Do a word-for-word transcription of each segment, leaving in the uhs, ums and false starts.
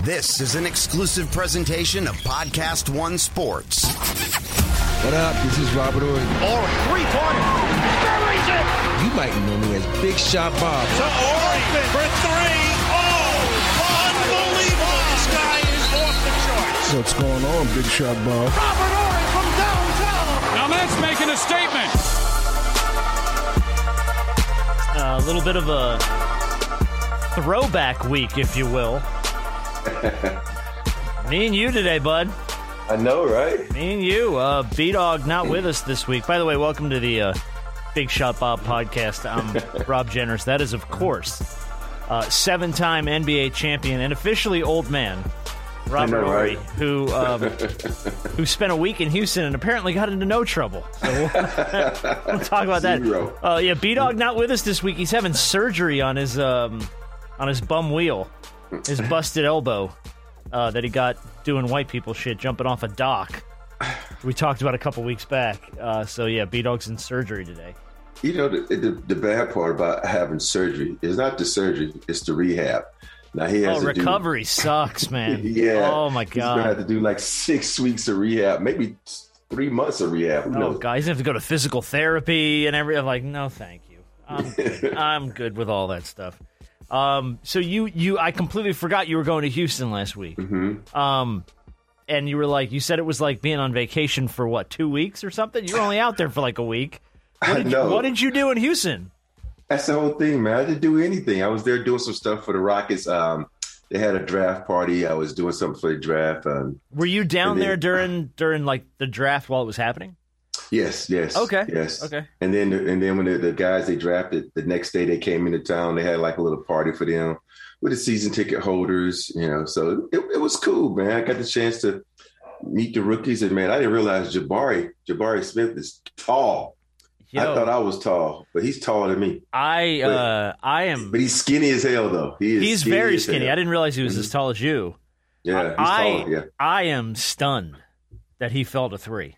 This is an exclusive presentation of Podcast One Sports. What up? This is Robert Ory. Or three-pointer. Buries it! You might know me as Big Shot Bob. To Ory for three. Oh, unbelievable. This guy is off the charts. What's going on, Big Shot Bob? Robert Ory from downtown. Now that's making a statement. A little bit of a throwback week, if you will. Me and you today, bud. I know, right? Me and you. Uh, B-Dog not with us this week. By the way, welcome to the uh, Big Shot Bob podcast. I'm Rob Jenners. That is, of course, uh, seven-time N B A champion and officially old man, Robert know, Ory, right? who um, who spent a week in Houston and apparently got into no trouble. So we'll, we'll talk about Zero. that. Uh, yeah, B-Dog not with us this week. He's having surgery on his um, on his bum wheel, his busted elbow uh, that he got doing white people shit, jumping off a dock. We talked about a couple weeks back. Uh, so yeah, B-Dog's in surgery today. You know, the, the the bad part about having surgery is not the surgery; it's the rehab. Now he has oh, to recovery do, sucks, man. Yeah. Oh my He's gonna god. have to do like six weeks of rehab, maybe three months of rehab. Who Oh, knows? guys have to go to physical therapy and every. I'm like, no, thank you. I'm good. I'm good with all that stuff. Um, so you, you, I completely forgot you were going to Houston last week. Mm-hmm. Um, and you were like, you said it was like being on vacation for what, two weeks or something? You were only out there for like a week. What did, I know. You, what did you do in Houston? That's the whole thing, man. I didn't do anything. I was there doing some stuff for the Rockets. Um, they had a draft party. I was doing something for the draft. Um, Were you down then, there during during like the draft while it was happening? Yes, yes. Okay. Yes. Okay. And then and then when the, the guys they drafted, the next day they came into town, they had like a little party for them with the season ticket holders, you know. So it, it was cool, man. I got the chance to meet the rookies, and man, I didn't realize Jabari, Jabari Smith is tall. Yo, I thought I was tall, but he's taller than me. I But- uh, I am. But he's skinny as hell, though. He is He's skinny very as skinny. hell. I didn't realize he was Mhm. as tall as you. Yeah, he's I tall. Yeah. I am stunned that he fell to three.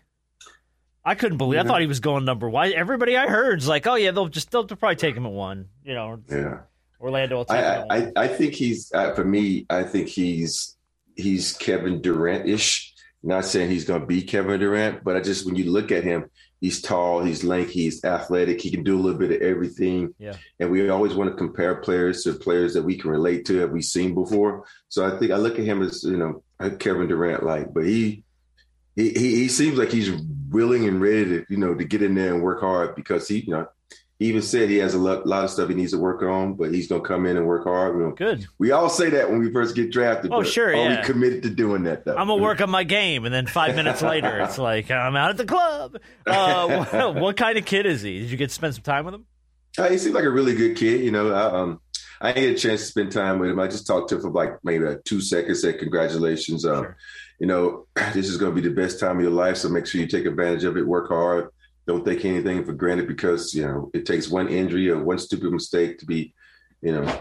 I couldn't believe. I Yeah. thought he was going number one. Everybody I heard is like, oh yeah, they'll just they'll probably take him at one. You know, Yeah. Orlando will take I, him at I, one. I think he's uh, for me. I think he's he's Kevin Durant-ish. Not saying he's going to be Kevin Durant, but I just when you look at him, he's tall, he's lanky, he's athletic. He can do a little bit of everything. Yeah. And we always want to compare players to players that we can relate to, have we seen before. So I think I look at him as you know Kevin Durant like, but he he he, he seems like he's willing and ready to you know to get in there and work hard because he you know. He even said he has a lot, lot of stuff he needs to work on, but he's going to come in and work hard. You know, Good. we all say that when we first get drafted. Oh, but sure, are yeah. we committed to doing that, though? I'm gonna work on my game, and then five minutes later, it's like I'm out at the club. Uh, what, what kind of kid is he? Did you get to spend some time with him? Uh, he seems like a really good kid. You know, I, um, I didn't get a chance to spend time with him. I just talked to him for like maybe uh, two seconds. Said congratulations. Um, Sure. You know, this is going to be the best time of your life, so make sure you take advantage of it. Work hard. Don't take anything for granted because, you know, it takes one injury or one stupid mistake to be, you know,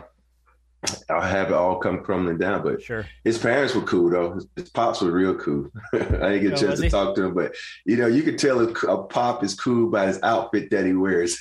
I'll have it all come crumbling down. But Sure. his parents were cool, though. His, his pops were real cool. I didn't get a Oh, chance was to he? talk to him, but, you know, you can tell a, a pop is cool by his outfit that he wears.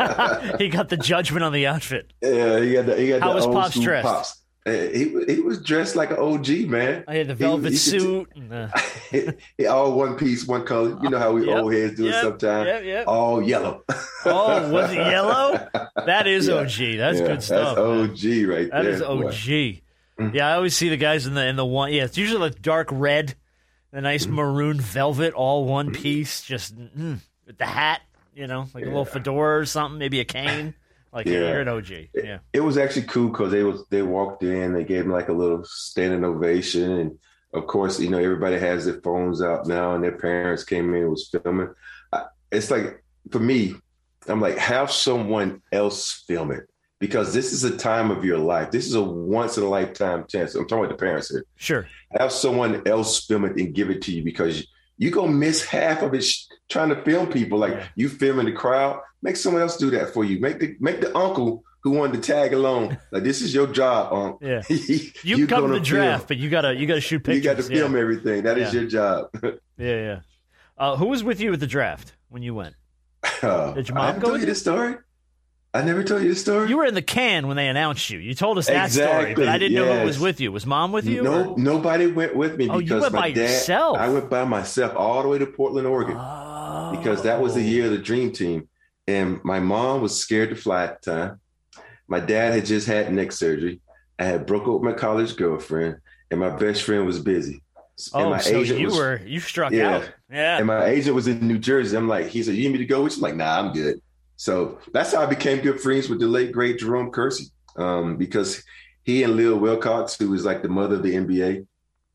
He got the judgment on the outfit. Yeah, he got the, he got How the was old Pops school dressed? Pops. Uh, he he was dressed like an O G, man. I had the He- velvet he could suit. and the- he, he all one piece, one color. You know how we Yep, old heads do yep, it sometimes. yep, yep. All yellow. Oh, was it yellow? That is Yeah. O G. That's Yeah, good stuff. That's O man. G right That there. is boy. O G. Yeah, I always see the guys in the in the one. Yeah, it's usually like dark red, the nice Mm-hmm. maroon velvet, all one piece, just mm, with the hat. You know, like a little Yeah. fedora or something, maybe a cane. Like yeah, Yeah. you're an O G. Yeah. It was actually cool because they was they walked in, they gave him like a little standing ovation, and of course, you know, everybody has their phones out now, and their parents came in and was filming. I, it's like for me, I'm like, have someone else film it because this is a time of your life. This is a once in a lifetime chance. I'm talking about the parents here. Sure. Have someone else film it and give it to you because you gonna miss half of it sh- trying to film people. Like Yeah. you filming the crowd, make someone else do that for you. Make the make the uncle who wanted to tag along. Like this is your job, uncle. Yeah. you You can come to gonna the draft, film. but you gotta you gotta shoot You pictures. got to film yeah. everything. That is Yeah. your job. Yeah, yeah. Uh, who was with you at the draft when you went? Uh, Did your I mom haven't go told with you you? this story? I never told you the story. You were in the can when they announced you. You told us that Exactly, story, but I didn't know who yes. was with you. Was Mom with you? No, or- nobody went with me Oh, because you went my by dad. yourself. I went by myself all the way to Portland, Oregon, Oh. because that was the year of the Dream Team, and my mom was scared to fly at the time. My dad had just had neck surgery. I had broke up with my college girlfriend, and my best friend was busy. And Oh, my so agent you was, were you struck Yeah. out. Yeah. And my agent was in New Jersey. I'm like, he said, "You need me to go with you?" I'm like, "Nah, I'm good." So that's how I became good friends with the late great Jerome Kersey, um, because he and Lil Wilcox, who was like the mother of the N B A,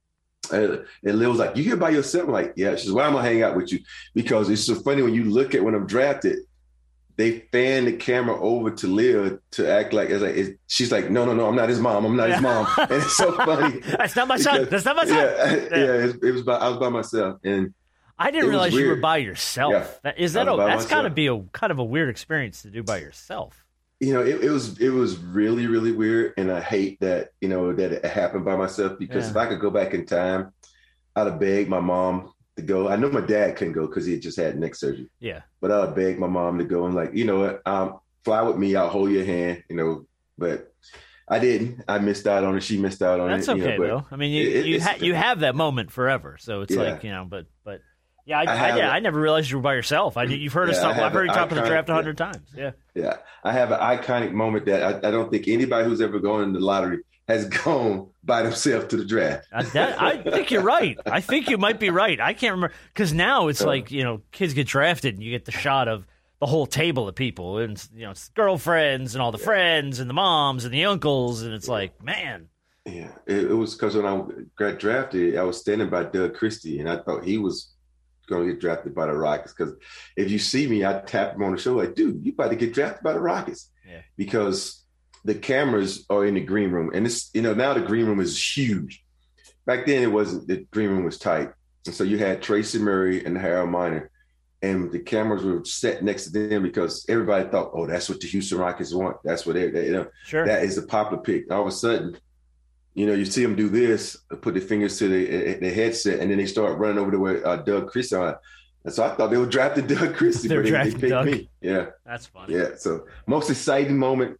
uh, and Lil was like, "You here by yourself?" I'm like, "Yeah." She says, "Well, I'm gonna hang out with you," because it's so funny when you look at when I'm drafted. They fan the camera over to Lil to act like it's like it's, she's like, "No, no, no, I'm not his mom. I'm not his mom." And it's so funny. That's not my son. because- That's not my son. Yeah, Yeah. yeah. It, it was by, I was by myself, and I didn't It was realize you were weird. by yourself. Yeah. That, is I that was a, by that's got to myself. be a kind of a weird experience to do by yourself. you know, it, it was it was really really weird, and I hate that you know that it happened by myself because Yeah. if I could go back in time, I'd have begged my mom to go. I know my dad couldn't go because he had just had neck surgery, Yeah. but I'd beg my mom to go and like, you know what, um, fly with me. I'll hold your hand, you know. But I didn't. I missed out on it. She missed out on That's it. you know, okay but though. I mean, you it- you, it's- ha- you have that moment forever, so it's Yeah. like you know. But but yeah, I I I, have yeah, it. I never realized you were by yourself. I you've heard us Yeah, I talk. have I've heard you an talk on the iconic- draft a yeah. hundred times. Yeah. Yeah, I have an iconic moment that I, I don't think anybody who's ever gone in the lottery has gone by themselves to the draft. Uh, that, I think you're right. I think you might be right. I can't remember because now it's Uh. like you know, kids get drafted and you get the shot of the whole table of people and you know, it's girlfriends and all the friends and the moms and the uncles and it's like, man, Yeah, it, it was because when I got drafted, I was standing by Doug Christie, and I thought he was going to get drafted by the Rockets. Because if you see me, I tap him on the shoulder like, "Dude, you about to get drafted by the Rockets?" Yeah. Because the cameras are in the green room, and it's you know now the green room is huge. Back then, it wasn't. The green room was tight, and so you had Tracy Murray and Harold Miner, and the cameras were set next to them because everybody thought, "Oh, that's what the Houston Rockets want. That's what they, they you know." sure. That is a popular pick. All of a sudden, you know, you see them do this, put their fingers to the, the headset, and then they start running over to where uh, Doug Christie on. And so I thought they were drafting Doug Christie, They're but they, they drafting picked Doug. me. Yeah, That's funny. yeah. So most exciting moment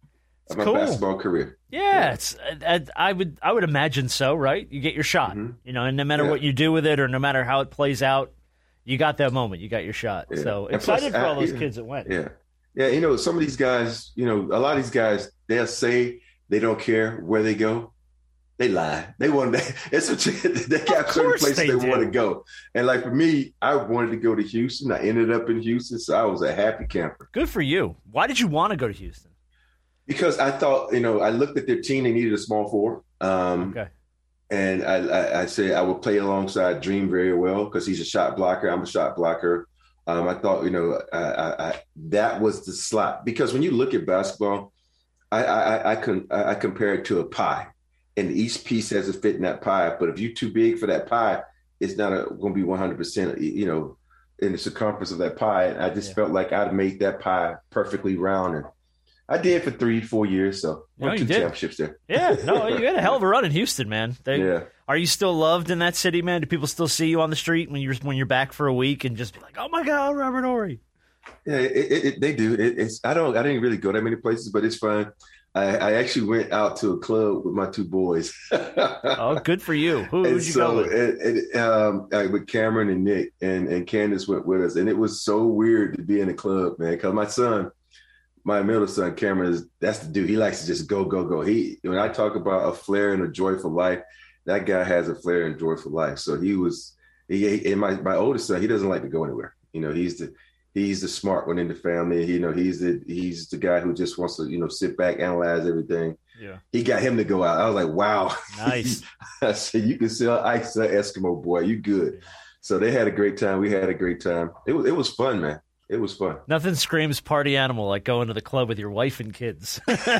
of my cool. basketball career. Yeah, it's I, I would I would imagine so, right? You get your shot, Mhm. you know, and no matter Yeah. what you do with it or no matter how it plays out, you got that moment, you got your shot. Yeah. So And plus, excited for all I- those yeah. kids that went. Yeah, yeah. You know, some of these guys, you know, a lot of these guys, they'll say they don't care where they go. They lie. They want to. It's a, they got certain course places they they, do. want to go. And like for me, I wanted to go to Houston. I ended up in Houston, so I was a happy camper. Good for you. Why did you want to go to Houston? Because I thought, you know, I looked at their team; they needed a small forward, um, Okay. and I, I, I said I would play alongside Dream very well because he's a shot blocker. I'm a shot blocker. Um, I thought, you know, I, I, I, that was the slot because when you look at basketball, I, I, I can I compare it to a pie, and each piece has to fit in that pie. But if you're too big for that pie, it's not going to be one hundred percent, you know, in the circumference of that pie. And I just Yeah. felt like I'd made that pie perfectly round and. I did for three, four years, so No, won you two did. championships there. Yeah, no, you had a hell of a run in Houston, man. They, Yeah. Are you still loved in that city, man? Do people still see you on the street when you're when you're back for a week and just be like, "Oh my God, Robert Horry"? Yeah, it, it, it, they do. It, it's I don't I didn't really go that many places, but it's fun. I, I actually went out to a club with my two boys. Oh, good for you. Who And would you so go with? it, it, um, uh, with Cameron and Nick and and Candace went with us, and it was so weird to be in a club, man. Because my son, my middle son, Cameron, is that's the dude. He likes to just go, go, go. He when I talk about a flair and a joyful life, that guy has a flair and joyful life. So he was. He, and my my oldest son, he doesn't like to go anywhere. You know, he's the he's the smart one in the family. You know, he's the he's the guy who just wants to you know sit back, analyze everything. Yeah. He got him to go out. I was like, wow. Nice. I said, you can sell ice to Eskimo boy. You good. So they had a great time. We had a great time. It was it was fun, man. It was fun. Nothing screams party animal like going to the club with your wife and kids.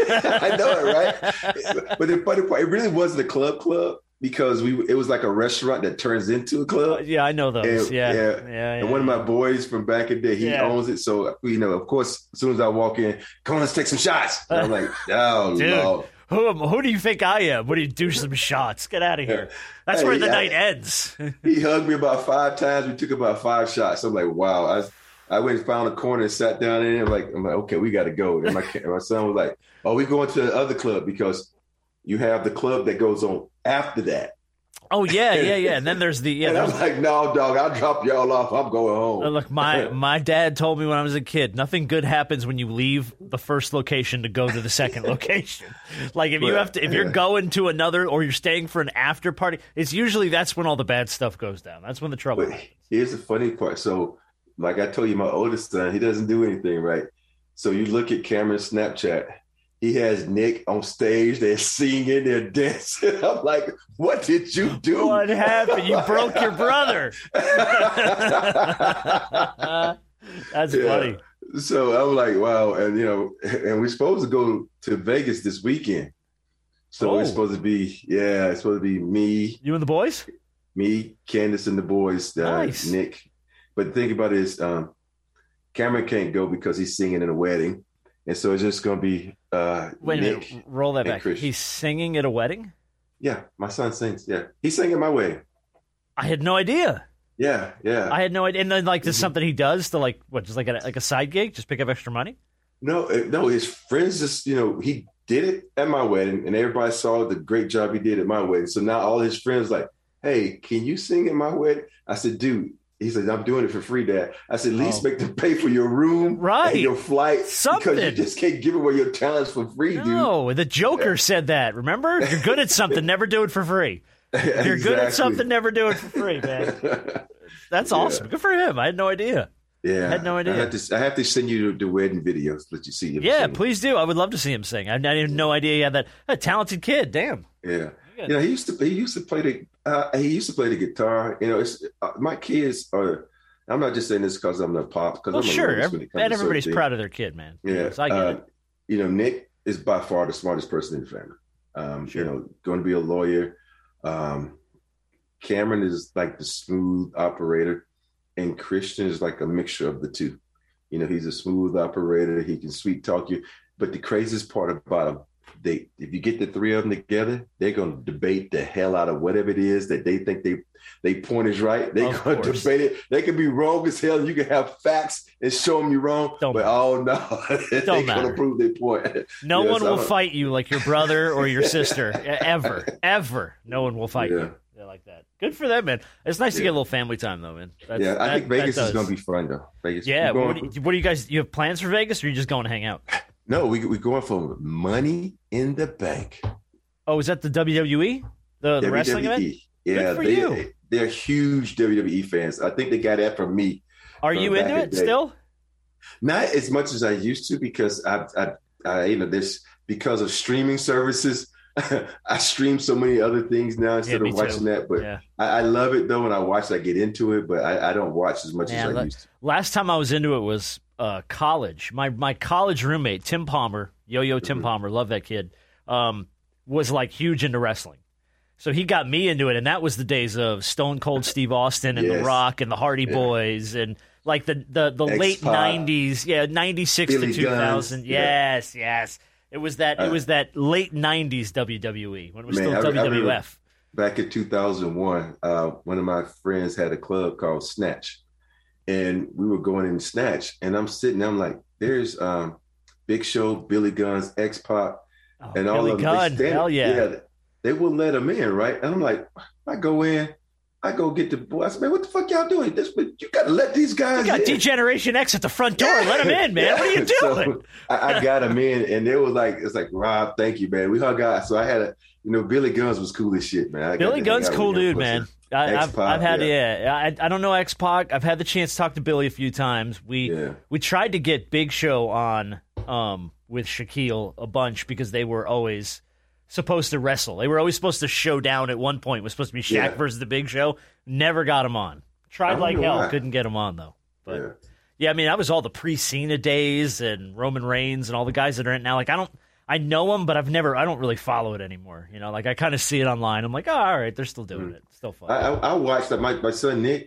I know it, right? But the funny part, it really wasn't a club club because we it was like a restaurant that turns into a club. Yeah, I know those. And- Yeah. yeah. Yeah. yeah, And one of my boys from back in the day, he Yeah. owns it. So, you know, of course, as soon as I walk in, come on, let's take some shots. And I'm like, oh, Dude, Lord. who, am- who do you think I am? What do you do some shots? Get out of here. That's Hey, where the I- night ends. He hugged me about five times. We took about five shots. I'm like, wow. I, I went and found a corner and sat down in it. I'm like, I'm like, okay, we got to go. And my my son was like, oh, we going to the other club because you have the club that goes on after that. Oh yeah, yeah, yeah. And then there's the yeah. And I'm like, no, dog, I'll drop y'all off. I'm going home. Uh, Look, my my dad told me when I was a kid, nothing good happens when you leave the first location to go to the second location. Like if you have to, if you're going to another or you're staying for an after party, it's usually that's when all the bad stuff goes down. That's when the trouble. But here's the funny part. So, like I told you, my oldest son, he doesn't do anything right. So you look at Cameron's Snapchat. He has Nick on stage. They're singing, they're dancing. I'm like, what did you do? What happened? You broke your brother. That's yeah. funny. So I'm like, wow. And, you know, and we're supposed to go to Vegas this weekend. So oh. it's supposed to be, yeah, it's supposed to be me. You and the boys? Me, Candace, and the boys. Uh, Nice. Nick. But the thing about it is um, Cameron can't go because he's singing in a wedding. And so it's just going to be uh, Wait a Nick minute, roll that back. Christian. He's singing at a wedding? Yeah, my son sings. Yeah, he's singing my wedding. I had no idea. Yeah, yeah. I had no idea. And then, like, this is Mhm. something he does to, like, what, just like a, like a side gig? Just pick up extra money? No, uh, no, his friends just, you know, he did it at my wedding and everybody saw the great job he did at my wedding. So now all his friends like, hey, can you sing at my wedding? I said, dude. He said, I'm doing it for free, Dad. I said, at least Oh. make them pay for your room Right. and your flight. Something. Because you just can't give away your talents for free, dude. No, the Joker said that. Remember? You're good at something, never do it for free. If you're good at something, never do it for free, man. That's awesome. Good for him. I had no idea. Yeah. I had no idea. I have to, I have to send you the, the wedding videos, let you see him Yeah, sing. please do. I would love to see him sing. I, I had no idea he had that. A talented kid. Damn. Yeah. You know, he used to he used to play the uh, he used to play the guitar. You know, it's uh, my kids are. I'm not just saying this because I'm the pop. Because Well, I'm a sure. lawyer when it comes And to everybody's certain proud of their kid, man. Yeah, So I get uh, it. you know, Nick is by far the smartest person in the family. Um, Sure. You know, going to be a lawyer. Um, Cameron is like the smooth operator, and Christian is like a mixture of the two. You know, he's a smooth operator. He can sweet talk you. But the craziest part about him, they if you get the three of them together, they're going to debate the hell out of whatever it is that they think they they point is right. They're Of going to course. debate it. They can be wrong as hell. You can have facts and show them you're wrong. Don't but matter. oh no, they're Don't going matter. to prove their point. No Yes, one will I'm- fight you like your brother or your sister. Ever. Ever. No one will fight Yeah. you. They're like that. Good for them, man. It's nice to Yeah. get a little family time, though, man. That's, Yeah, I that- think Vegas that is does. going to be fun though. Vegas. Yeah. We're What going do, you, what do you guys? You have plans for Vegas, or are you just going to hang out? No, we we're going for money in the bank. Oh, is that the W W E, the, the wrestling event? W W E. Yeah, for they, you. they're huge W W E fans. I think they got that from me. Are from you back into in it the day. still? Not as much as I used to because I, I, I you know, this because of streaming services. I stream so many other things now instead me of too. watching that. But Yeah. I, I love it though. When I watch it, I get into it, but I, I don't watch as much Man, as I look, used to. last time I was into it was uh, college. My my college roommate, Tim Palmer, Yo-Yo Tim Mm-hmm. Palmer, love that kid, um, was like huge into wrestling. So he got me into it, and that was the days of Stone Cold Steve Austin and The Yes. Rock and the Hardy Yeah. Boys and like the the, the late X-Pac. nineties, yeah, ninety-six Billy to two thousand. Guns. Yeah. Yes, yes. It was that Uh, it was that late nineties W W E when it was Man, still I- I W W F. remember back in two thousand one, uh, one of my friends had a club called Snatch, and we were going in Snatch, and I'm sitting there, I'm like, there's um, Big Show, Billy Guns, X-Pac, Oh, and all Billy of them. Gunn, they stand- hell yeah. they wouldn't let them in, right? And I'm like, I go in, I go get the boy. I said, man, what the fuck y'all doing? This, you got to let these guys You got in. D-Generation X at the front door. Let him in, man. What are you So, doing? I, I got them in, and they was like, it's like, Rob, thank you, man. We hung out. So I had a, you know, Billy Guns was cool as shit, man. I got Billy to Gunn's hang out cool with him. dude, man. I, I've, X-Pac, I've had, yeah. yeah. I, I don't know X-Pac. I've had the chance to talk to Billy a few times. We Yeah. we tried to get Big Show on um, with Shaquille a bunch because they were always supposed to wrestle. They were always supposed to show down at one point. It was supposed to be Shaq Yeah. versus the Big Show. Never got him on. I Tried don't like know hell. why. Couldn't get him on, though. But Yeah. yeah, I mean, that was all the pre-Cena days and Roman Reigns and all the guys that are in it now. Like, I don't, I know them, but I've never, I don't really follow it anymore. You know, like I kind of see it online. I'm like, oh, all right, they're still doing it. Still fun. I, I, I watched that. My, my son Nick,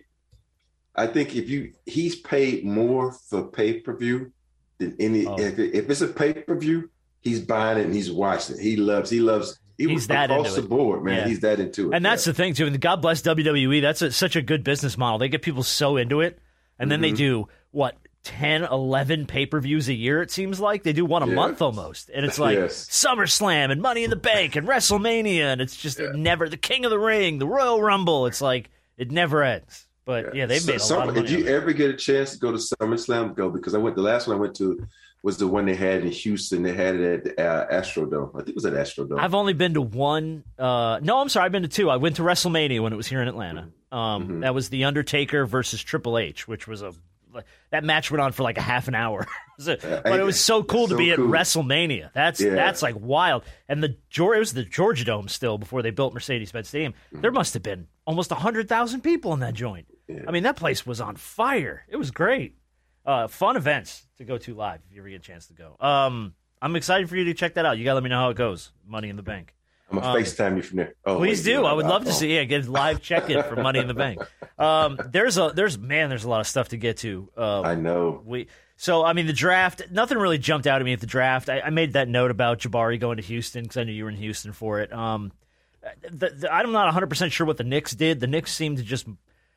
I think if you he's paid more for pay per view than any. Oh. If, it, if it's a pay per view, he's buying it and he's watching it. He loves. He loves. He He's was that across into the it. board, man. Yeah. He's that into it. And that's yeah. the thing too. And God bless W W E. That's a, such a good business model. They get people so into it, and then they Mhm. do what ten, eleven pay-per-views a year, it seems like. They do one a yeah. month almost. And it's like yes. SummerSlam and Money in the Bank and WrestleMania, and it's just yeah. it never, the King of the Ring, the Royal Rumble. It's like, it never ends. But, yeah, yeah they've so, made a some, lot of money. If you ever get a chance to go to SummerSlam, go, because I went, the last one I went to was the one they had in Houston. They had it at uh, Astrodome. I think it was at Astrodome. I've only been to one. Uh, no, I'm sorry. I've been to two. I went to WrestleMania when it was here in Atlanta. Um, mm-hmm. That was The Undertaker versus Triple H, which was a that match went on for like a half an hour. But it was so cool to so be cool. at WrestleMania. That's yeah. that's like wild. And the it was the Georgia Dome still before they built Mercedes-Benz Stadium. Mm-hmm. There must have been almost one hundred thousand people in that joint. Yeah. I mean, that place was on fire. It was great. Uh, fun events to go to live if you ever get a chance to go. Um, I'm excited for you to check that out. You got to let me know how it goes. Money in the Bank. I'm going to um, FaceTime you from there. Oh, please wait, do. I would love iPhone. to see. Yeah, get a live check-in for Money in the Bank. Um, there's a there's man. There's a lot of stuff to get to. Um, I know. We so I mean the draft. Nothing really jumped out at me at the draft. I, I made that note about Jabari going to Houston because I knew you were in Houston for it. Um, the, the, I'm not one hundred percent sure what the Knicks did. The Knicks seemed to just.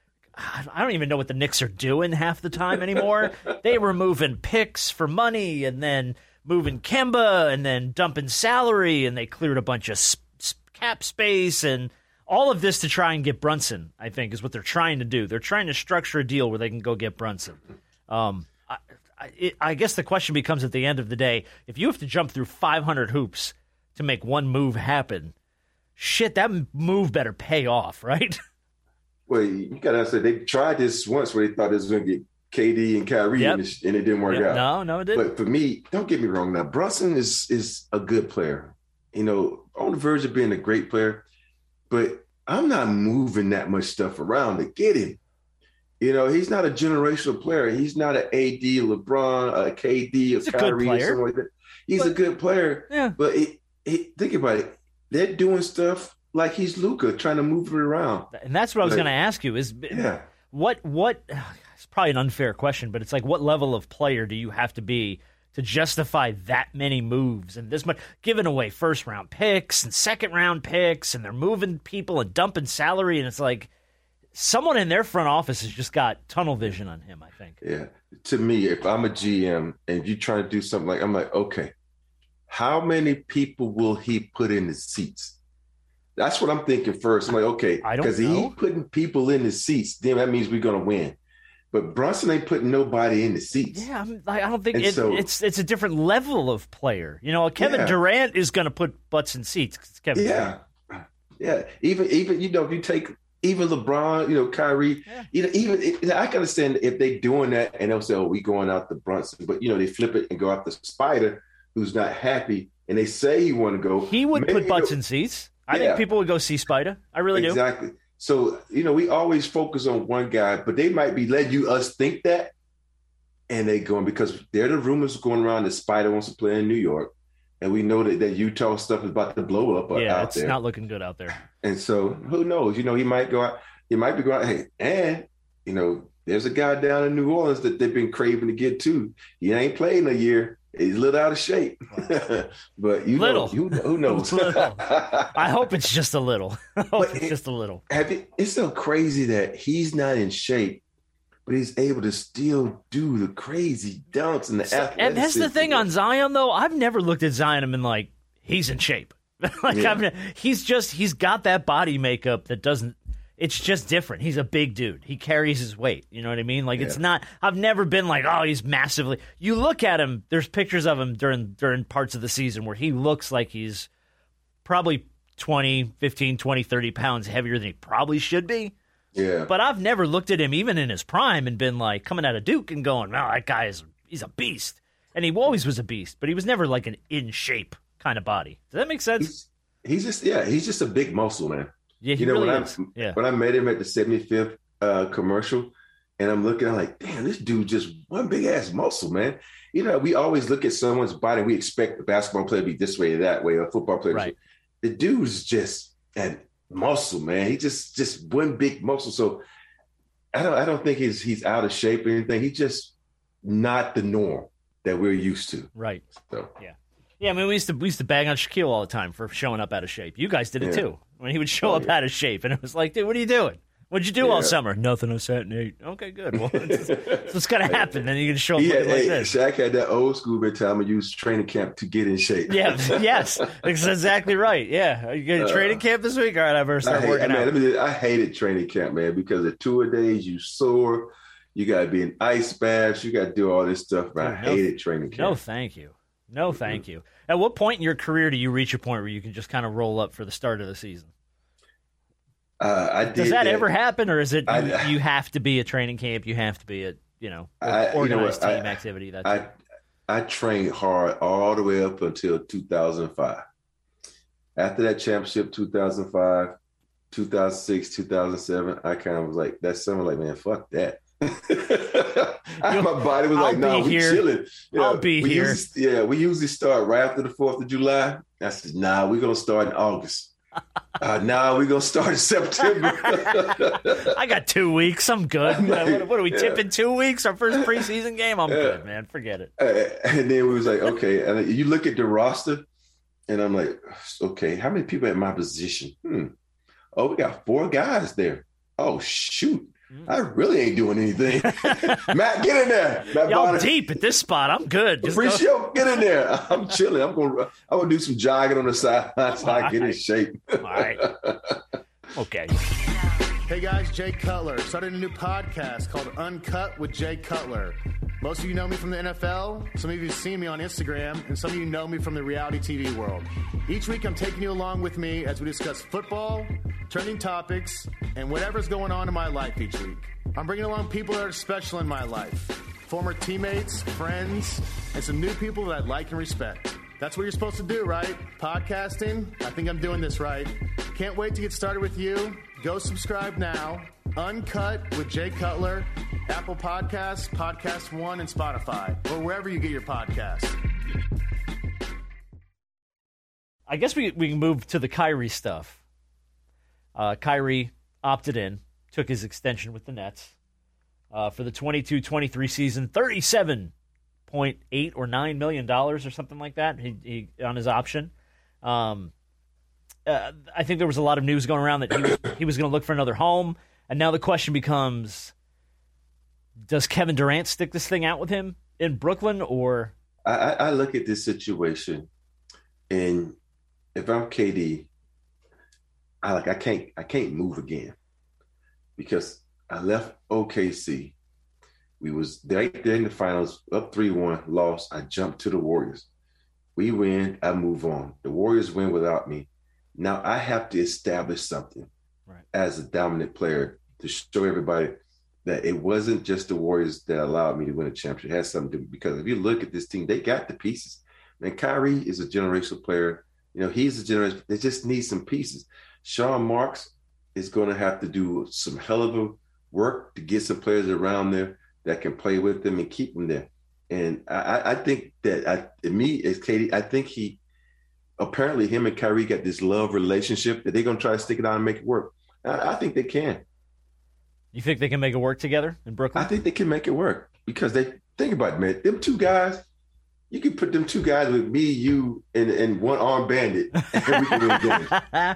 I don't even know what the Knicks are doing half the time anymore. They were moving picks for money and then moving Kemba and then dumping salary, and they cleared a bunch of sp- sp- cap space and all of this to try and get Brunson, I think, is what they're trying to do. They're trying to structure a deal where they can go get Brunson. Um, I, I, it, I guess the question becomes at the end of the day, if you have to jump through five hundred hoops to make one move happen, shit, that move better pay off, right? Well, you got to understand, they tried this once where they thought it was going to get K D and Kyrie, yep. and, it, and it didn't work yep. out. No, no, it didn't. But for me, don't get me wrong now, Brunson is is a good player, you know, on the verge of being a great player, but I'm not moving that much stuff around to get him. You know, he's not a generational player. He's not an A D, LeBron, a K D, a Kyrie, or something like that. He's but, a good player, yeah. but it, it, think about it. They're doing stuff like he's Luka, trying to move it around. And that's what I was like, going to ask you is yeah. what, what, it's probably an unfair question, but it's like, what level of player do you have to be to justify that many moves and this much, giving away first round picks and second round picks, and they're moving people and dumping salary. And it's like someone in their front office has just got tunnel vision on him, I think. Yeah. To me, if I'm a G M and you trying to do something like, I'm like, okay, how many people will he put in the seats? That's what I'm thinking first. I'm like, okay, because he putting people in the seats, then that means we're going to win. But Brunson ain't putting nobody in the seats. Yeah, I'm, I don't think it, so, it's it's a different level of player. You know, Kevin yeah. Durant is going to put butts in seats. It's Kevin yeah, Durant. yeah. Even even you know, if you take even LeBron, you know, Kyrie, yeah. you know, even it, I can understand if they doing that and they'll say, "Oh, we going out the Brunson," but you know, they flip it and go out the Spider, who's not happy, and they say he want to go. He would Maybe, put butts you know, in seats. I yeah. think people would go see Spider. I really exactly. do. Exactly. So, you know, we always focus on one guy, but they might be letting you us think that, and they going because there are the rumors going around that Spider wants to play in New York, and we know that, that Utah stuff is about to blow up yeah, out it's there. not looking good out there. And so, who knows? You know, he might go out. He might be going out. Hey, and you know, there's a guy down in New Orleans that they've been craving to get to. He ain't playing a year. He's a little out of shape, but you little. know, you, who knows? little. I hope it's just a little. I hope But it's it- just a little. Have you, it's so crazy that he's not in shape, but he's able to still do the crazy dunks and the So- and that's the thing on Zion, though. I've never looked at Zion and been like, he's in shape. like Yeah. I've, he's just he's got that body makeup that doesn't. It's just different. He's a big dude. He carries his weight. You know what I mean? Like it's Yeah. not. I've never been like, oh, he's massively. You look at him. There's pictures of him during during parts of the season where he looks like he's probably twenty, fifteen, twenty, thirty pounds heavier than he probably should be. Yeah, But I've never looked at him even in his prime and been like coming out of Duke and going, "Wow, that guy is he's a beast." And he always was a beast, but he was never like an in shape kind of body. Does that make sense? he's, he's just yeah, he's just a big muscle man. Yeah, he you know really when is. I Yeah. when I met him at the seventy-fifth uh, commercial, and I'm looking, I'm like, damn, this dude just one big ass muscle, man. You know, we always look at someone's body, we expect a basketball player to be this way or that way, or a football player. Right. The dude's just that muscle, man. He just just one big muscle. So I don't I don't think he's he's out of shape or anything. He's just not the norm that we're used to. Right. So Yeah. Yeah, I mean, we used to we used to bang on Shaquille all the time for showing up out of shape. You guys did it Yeah. too. When he would show Oh, up yeah. out of shape, and it was like, dude, what are you doing? What'd you do Yeah. all summer? Nothing. I sat and ate. Okay, good. Well, it's, it's what's going to happen. Then you're going to show up He had, looking like hey, this. Shaq had that old school mentality. Use training camp to get in shape. Yeah, yes, that's exactly right. Yeah, are you going to Uh, training camp this week? All right, I better I, start hate, I, working mean, out. let me- I hated training camp, man, because the two a days you sore, you got to be in ice baths, you got to do all this stuff. Man, I Dude, no- hated training camp. No, thank you. No, thank you. At what point in your career do you reach a point where you can just kind of roll up for the start of the season? Uh, I did Does that, ever happen, or is it you, I- you have to be at training camp? You have to be at you know I- you know organized what, team I- activity. That I I trained hard all the way up until two thousand five. After that championship, two thousand five, two thousand six, two thousand seven, I kind of was like, that summer, like, man, fuck that. I, my body was I'll like, no, nah, be we here. chilling. Yeah, I'll be we here. Usually, yeah, we usually start right after the fourth of July. I said, nah, we're going to start in August. Uh, nah, we're going to start in September. I got two weeks. I'm good. I'm like, what, what are we yeah. tipping two weeks? Our first preseason game. I'm good, man. Forget it. Uh, and then we was like, okay. And you look at the roster, and I'm like, okay, how many people at my position? Hmm. Oh, we got four guys there. Oh, shoot. I really ain't doing anything. Matt, get in there. Matt Y'all Bonner, deep at this spot. I'm good. Just go- Appreciate, get in there. I'm chilling. I'm going. I'm going to do some jogging on the sideline so I get in shape. All right. Okay. Hey guys, Jay Cutler. Started a new podcast called Uncut with Jay Cutler. Most of you know me from the N F L. Some of you have seen me on Instagram, and some of you know me from the reality T V world. Each week, I'm taking you along with me as we discuss football, trending topics, and whatever's going on in my life each week. I'm bringing along people that are special in my life. Former teammates, friends, and some new people that I like and respect. That's what you're supposed to do, right? Podcasting. I think I'm doing this right. Can't wait to get started with you. Go subscribe now. Uncut with Jay Cutler, Apple Podcasts, Podcast One, and Spotify, or wherever you get your podcasts. I guess we we can move to the Kyrie stuff. Uh, Kyrie opted in, took his extension with the Nets uh, for the twenty-two twenty-three season, thirty-seven point eight or nine million dollars or something like that. He, he on his option. Um, uh, I think there was a lot of news going around that he was, he was going to look for another home, and now the question becomes: does Kevin Durant stick this thing out with him in Brooklyn, or? I, I I look at this situation, and if I'm K D, I like I can't I can't move again because I left O K C. We was right there in the finals, up three one, lost. I jumped to the Warriors. We win, I move on. The Warriors win without me. Now I have to establish something Right. as a dominant player to show everybody that it wasn't just the Warriors that allowed me to win a championship. It has something to do, because if you look at this team, they got the pieces. Man, Kyrie is a generational player. You know, he's a generation. They just need some pieces. Sean Marks is going to have to do some hell of a work to get some players around there that can play with them and keep them there. And I, I think that I, me as Katie, I think he apparently him and Kyrie got this love relationship that they're going to try to stick it out and make it work. I, I think they can. You think they can make it work together in Brooklyn? I think they can make it work because they think about it, man. Them two guys, you can put them two guys with me, you, and, and one armed bandit, and we can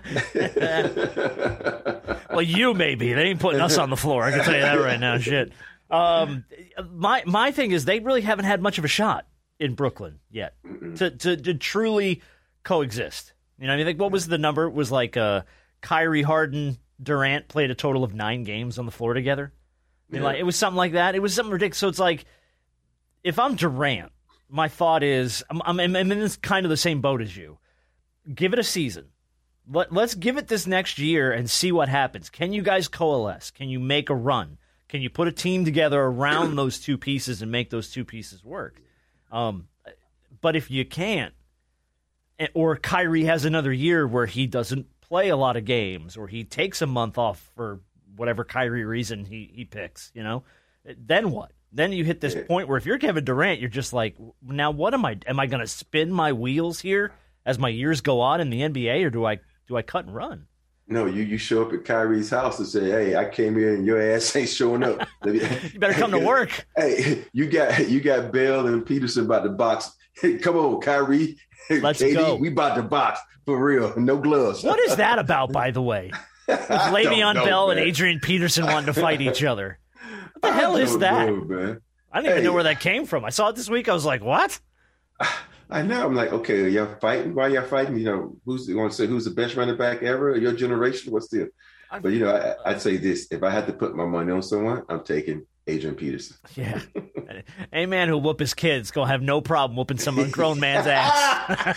win games. Well, you maybe. They ain't putting us on the floor. I can tell you that right now. Shit. Um, my my thing is they really haven't had much of a shot in Brooklyn yet to, to to truly coexist. You know, I mean, like, what was the number? It was like uh, Kyrie, Harden, Durant played a total of nine games on the floor together. I mean, Yeah. like, it was something like that. It was something ridiculous. So it's like, if I'm Durant, my thought is, I'm, I'm, I'm in this kind of the same boat as you. Give it a season. Let, let's give it this next year and see what happens. Can you guys coalesce? Can you make a run? Can you put a team together around those two pieces and make those two pieces work? Um, but if you can't, or Kyrie has another year where he doesn't play a lot of games, or he takes a month off for whatever Kyrie reason he, he picks, you know, then what? Then you hit this point where if you're Kevin Durant, you're just like, now what am I? Am I going to spin my wheels here as my years go on in the N B A, or do I do I cut and run? No, you you show up at Kyrie's house and say, "Hey, I came here and your ass ain't showing up. You better come to work." Hey, you got you got Bell and Peterson about to box. Hey, come on, Kyrie. Let's K D, go. We about to box for real. No gloves. What is that about, by the way? With Le'Veon know, Bell man. and Adrian Peterson wanting to fight each other. What the I hell is that? Know, man. I didn't hey. even know where that came from. I saw it this week. I was like, what? I know. I'm like, okay, y'all fighting? Why y'all fighting? You know, who's going to say who's the best running back ever? Your generation? What's the? But you know, I, I'd say this: if I had to put my money on someone, I'm taking Adrian Peterson. Yeah, a man who'll whoop his kids gonna have no problem whooping some grown man's ass.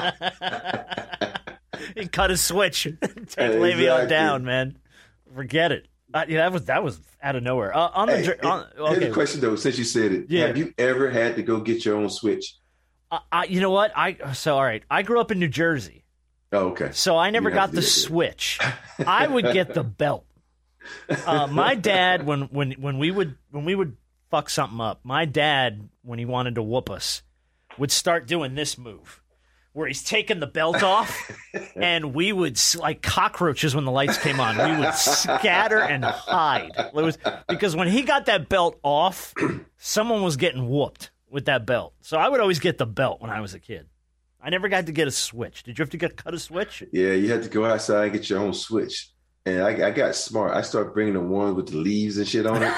He cut his switch, take exactly. Le'Veon down, man. Forget it. Uh, yeah, that was that was out of nowhere. Uh, on the hey, on, okay. Here's a question though. Since you said it, yeah. have you ever had to go get your own switch? Uh, I, you know what? I so all right. I grew up in New Jersey. Oh, okay. So I never got the switch. I would get the belt. Uh, my dad, when when when we would when we would fuck something up, my dad, when he wanted to whoop us, would start doing this move, where he's taking the belt off, and we would, like cockroaches when the lights came on, we would scatter and hide. It was because when he got that belt off, someone was getting whooped with that belt. So I would always get the belt when I was a kid. I never got to get a switch. Did you have to get cut a switch? Yeah, you had to go outside and get your own switch. And I, I got smart. I started bringing the one with the leaves and shit on it.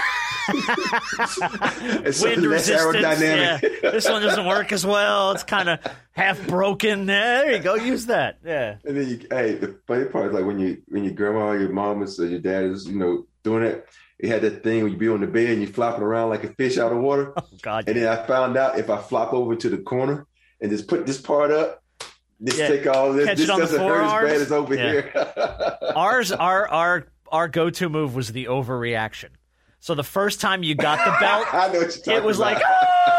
It's wind resistance. Yeah. This one doesn't work as well. It's kind of half broken. Yeah, there you go. Use that. Yeah. And then you, hey, the funny part is like when you when your grandma or your mom or your dad is, you know, doing it. It had that thing where you be on the bed and you flopping around like a fish out of water. Oh God. And yeah. then I found out if I flop over to the corner and just put this part up. Just yeah. take all this. Catch this doesn't hurt as bad as over yeah. here. Ours, our our our go-to move was the overreaction. So the first time you got the belt, I know what you're it was about. like,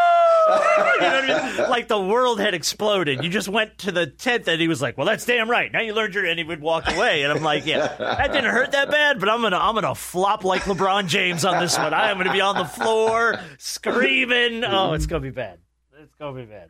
oh! You know what I mean? Like the world had exploded. You just went to the tenth, and he was like, "Well, that's damn right. Now you learned your," and he would walk away. And I'm like, "Yeah, that didn't hurt that bad, but I'm gonna I'm gonna flop like LeBron James on this one. I am gonna be on the floor screaming. Oh, it's gonna be bad. It's gonna be bad."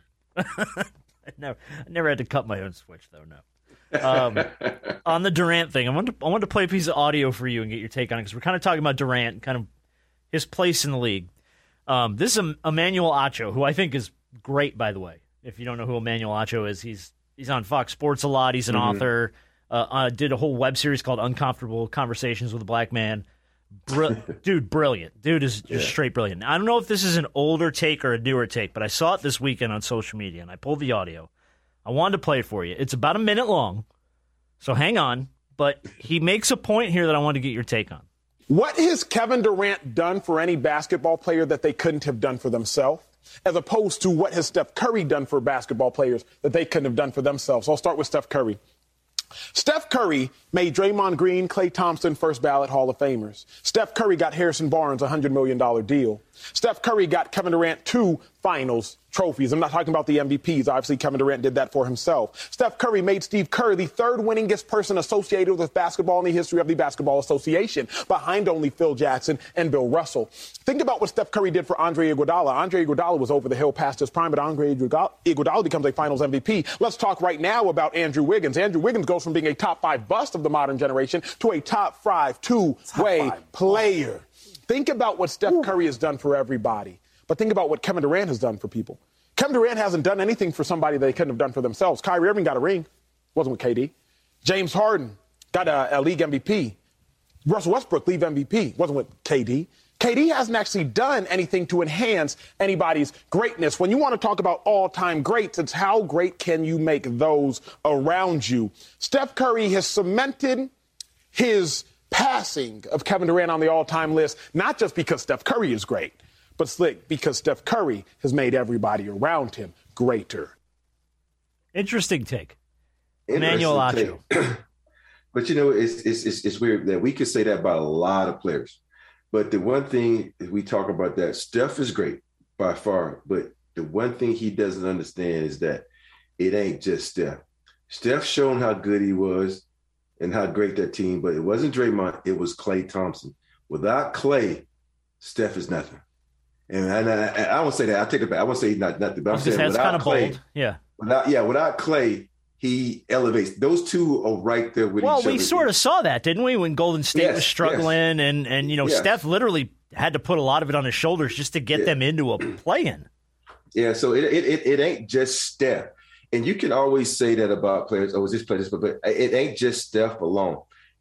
I never, I never had to cut my own switch, though, no. Um, on the Durant thing, I wanted, to, I wanted to play a piece of audio for you and get your take on it, because we're kind of talking about Durant, kind of his place in the league. Um, this is Emmanuel Acho, who I think is great, by the way. If you don't know who Emmanuel Acho is, he's he's on Fox Sports a lot. He's an mm-hmm. author. Uh, uh, did a whole web series called Uncomfortable Conversations with a Black Man. Br- Dude, brilliant. Dude is just yeah. straight brilliant. I don't know if this is an older take or a newer take, but I saw it this weekend on social media, and I pulled the audio. I wanted to play it for you. It's about a minute long, so hang on. But he makes a point here that I want to get your take on. What has Kevin Durant done for any basketball player that they couldn't have done for themselves, as opposed to what has Steph Curry done for basketball players that they couldn't have done for themselves? I'll start with Steph Curry. Steph Curry made Draymond Green, Klay Thompson first ballot Hall of Famers. Steph Curry got Harrison Barnes a one hundred million dollars deal. Steph Curry got Kevin Durant two finals trophies. I'm not talking about the M V Ps. Obviously, Kevin Durant did that for himself. Steph Curry made Steve Kerr the third winningest person associated with basketball in the history of the Basketball Association, behind only Phil Jackson and Bill Russell. Think about what Steph Curry did for Andre Iguodala. Andre Iguodala was over the hill past his prime, but Andre Iguodala becomes a finals M V P. Let's talk right now about Andrew Wiggins. Andrew Wiggins goes from being a top five bust of the modern generation to a top five two-way player. Think about what Steph Curry has done for everybody. But think about what Kevin Durant has done for people. Kevin Durant hasn't done anything for somebody they couldn't have done for themselves. Kyrie Irving got a ring. Wasn't with K D. James Harden got a, a league M V P. Russell Westbrook, league M V P. Wasn't with K D. K D hasn't actually done anything to enhance anybody's greatness. When you want to talk about all-time greats, it's how great can you make those around you. Steph Curry has cemented his passing of Kevin Durant on the all-time list, not just because Steph Curry is great, but slick because Steph Curry has made everybody around him greater. Interesting take. Emmanuel Acho. But, you know, it's, it's it's it's weird that we could say that about a lot of players. But the one thing we talk about that, Steph is great by far, but the one thing he doesn't understand is that it ain't just Steph. Steph shown how good he was and how great that team, but it wasn't Draymond, it was Klay Thompson. Without Klay, Steph is nothing. And I, I, I won't say that. I'll take it back. I won't say nothing, nothing but I'm saying that's without kind of Klay, bold. Yeah. Without, yeah, without Klay, he elevates. Those two are right there with well, each other. Well, we sort of saw that, didn't we, when Golden State yes, was struggling, yes. and, and you know, yes. Steph literally had to put a lot of it on his shoulders just to get yeah. them into a play-in. Yeah, so it, it it it ain't just Steph. And you can always say that about players, oh, is this player, this, but it ain't just Steph alone.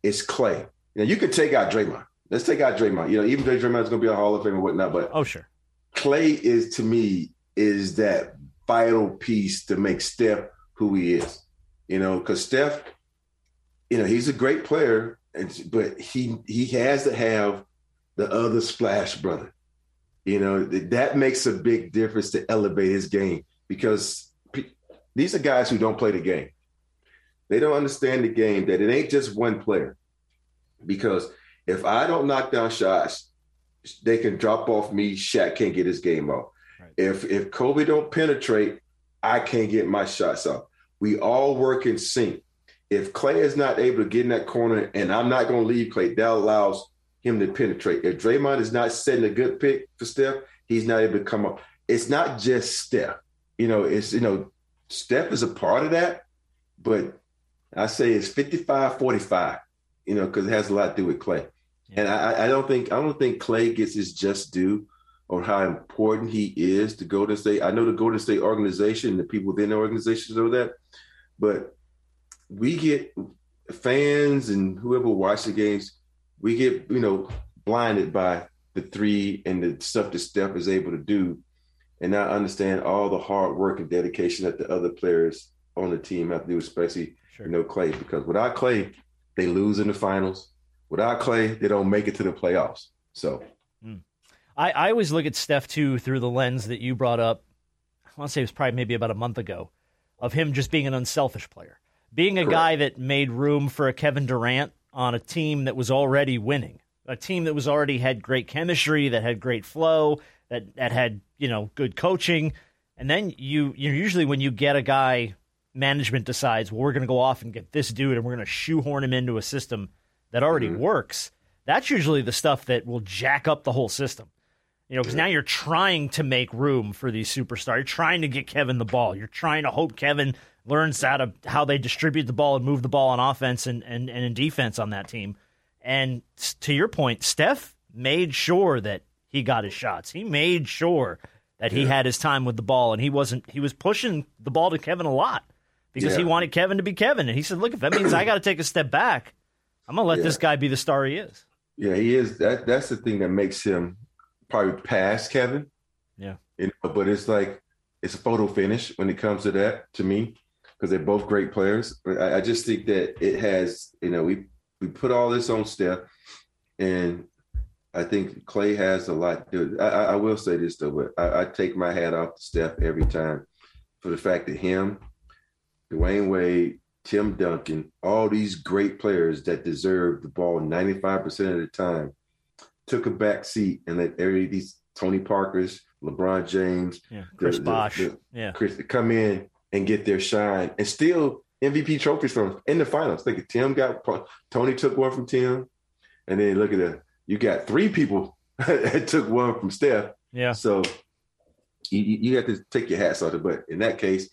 it's Klay. Now, you could take out Draymond. Let's take out Draymond. You know, even though Draymond's going to be a Hall of Fame and whatnot, but oh, sure. Klay is, to me, is that vital piece to make Steph who he is. You know, because Steph, you know, he's a great player, but he he has to have the other splash brother. You know, that makes a big difference to elevate his game, because these are guys who don't play the game. They don't understand the game, that it ain't just one player. Because if I don't knock down shots, they can drop off me. Shaq can't get his game off. Right. If if Kobe don't penetrate, I can't get my shots off. We all work in sync. If Klay is not able to get in that corner, and I'm not going to leave Klay, that allows him to penetrate. If Draymond is not setting a good pick for Steph, he's not able to come up. It's not just Steph. You know, it's, you know, Steph is a part of that, but I say it's fifty-five forty-five, you know, because it has a lot to do with Klay. Yeah. And I, I don't think I don't think Klay gets his just due on how important he is to Golden State. I know the Golden State organization, the people within the organization know that, but we get fans and whoever watch the games, we get, you know, blinded by the three and the stuff that Steph is able to do, and not understand all the hard work and dedication that the other players on the team have to do, especially, sure. you know, Klay. Because without Klay, they lose in the finals. Without Klay, they don't make it to the playoffs. So mm. I, I always look at Steph, too, through the lens that you brought up. I want to say it was probably maybe about a month ago, of him just being an unselfish player. Being a Correct. guy that made room for a Kevin Durant on a team that was already winning, a team that was already had great chemistry, that had great flow, that, that had, you know, good coaching. And then you, you usually when you get a guy, management decides, well, we're going to go off and get this dude and we're going to shoehorn him into a system that already mm-hmm. works. That's usually the stuff that will jack up the whole system. You know, because now you're trying to make room for these superstars. You're trying to get Kevin the ball. You're trying to hope Kevin learns how to how they distribute the ball and move the ball on offense and, and, and in defense on that team. And to your point, Steph made sure that he got his shots. He made sure that he yeah. had his time with the ball, and he wasn't. He was pushing the ball to Kevin a lot because yeah. he wanted Kevin to be Kevin. And he said, "Look, if that means I got to take a step back, I'm gonna let yeah. this guy be the star he is." Yeah, he is. That that's the thing that makes him probably past Kevin. Yeah. You know, but it's like, it's a photo finish when it comes to that, to me, because they're both great players. But I, I just think that it has, you know, we, we put all this on Steph, and I think Klay has a lot to do. I, I will say this, though, but I, I take my hat off to Steph every time for the fact that him, Dwayne Wade, Tim Duncan, all these great players that deserve the ball ninety-five percent of the time, took a back seat and let every these Tony Parkers, LeBron James, yeah, Chris the, Bosh, the, the, yeah, Chris come in and get their shine and steal M V P trophies from them in the finals. Think of Tim got Tony took one from Tim, and then look at that, you got three people that took one from Steph. Yeah, so you, you have to take your hats off it. But in that case,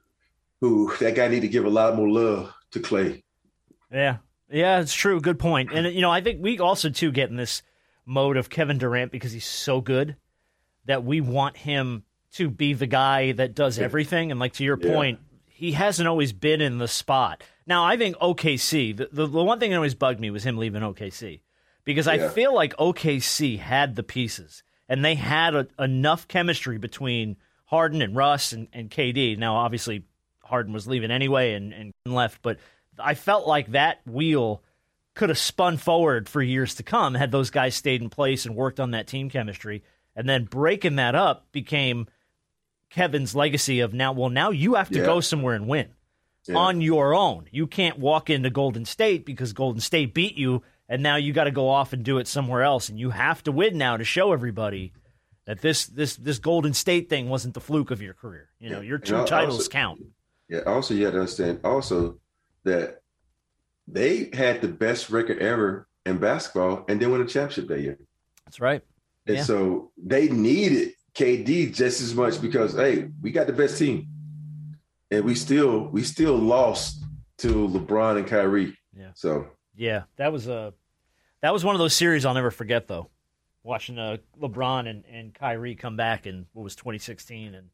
who that guy need to give a lot more love to Klay. Yeah, yeah, it's true. Good point. And you know, I think we also too get in this mode of Kevin Durant because he's so good that we want him to be the guy that does everything. And like to your yeah. point, he hasn't always been in the spot. Now, I think O K C, the, the, the one thing that always bugged me was him leaving O K C, because I yeah. feel like O K C had the pieces and they had a, enough chemistry between Harden and Russ and, and K D. Now, obviously, Harden was leaving anyway and, and left, but I felt like that wheel could have spun forward for years to come had those guys stayed in place and worked on that team chemistry. And then breaking that up became Kevin's legacy of now, well, now you have to yeah. go somewhere and win yeah. on your own. You can't walk into Golden State because Golden State beat you, and now you got to go off and do it somewhere else. And you have to win now to show everybody that this this this Golden State thing wasn't the fluke of your career. You know, your two also, titles count. Yeah, also you have to understand also that they had the best record ever in basketball and then won a championship that year. That's right. And yeah. so they needed K D just as much because, hey, we got the best team. And we still we still lost to LeBron and Kyrie. Yeah. So yeah, that was a that was one of those series I'll never forget though. Watching uh, LeBron and, and Kyrie come back in what was twenty sixteen and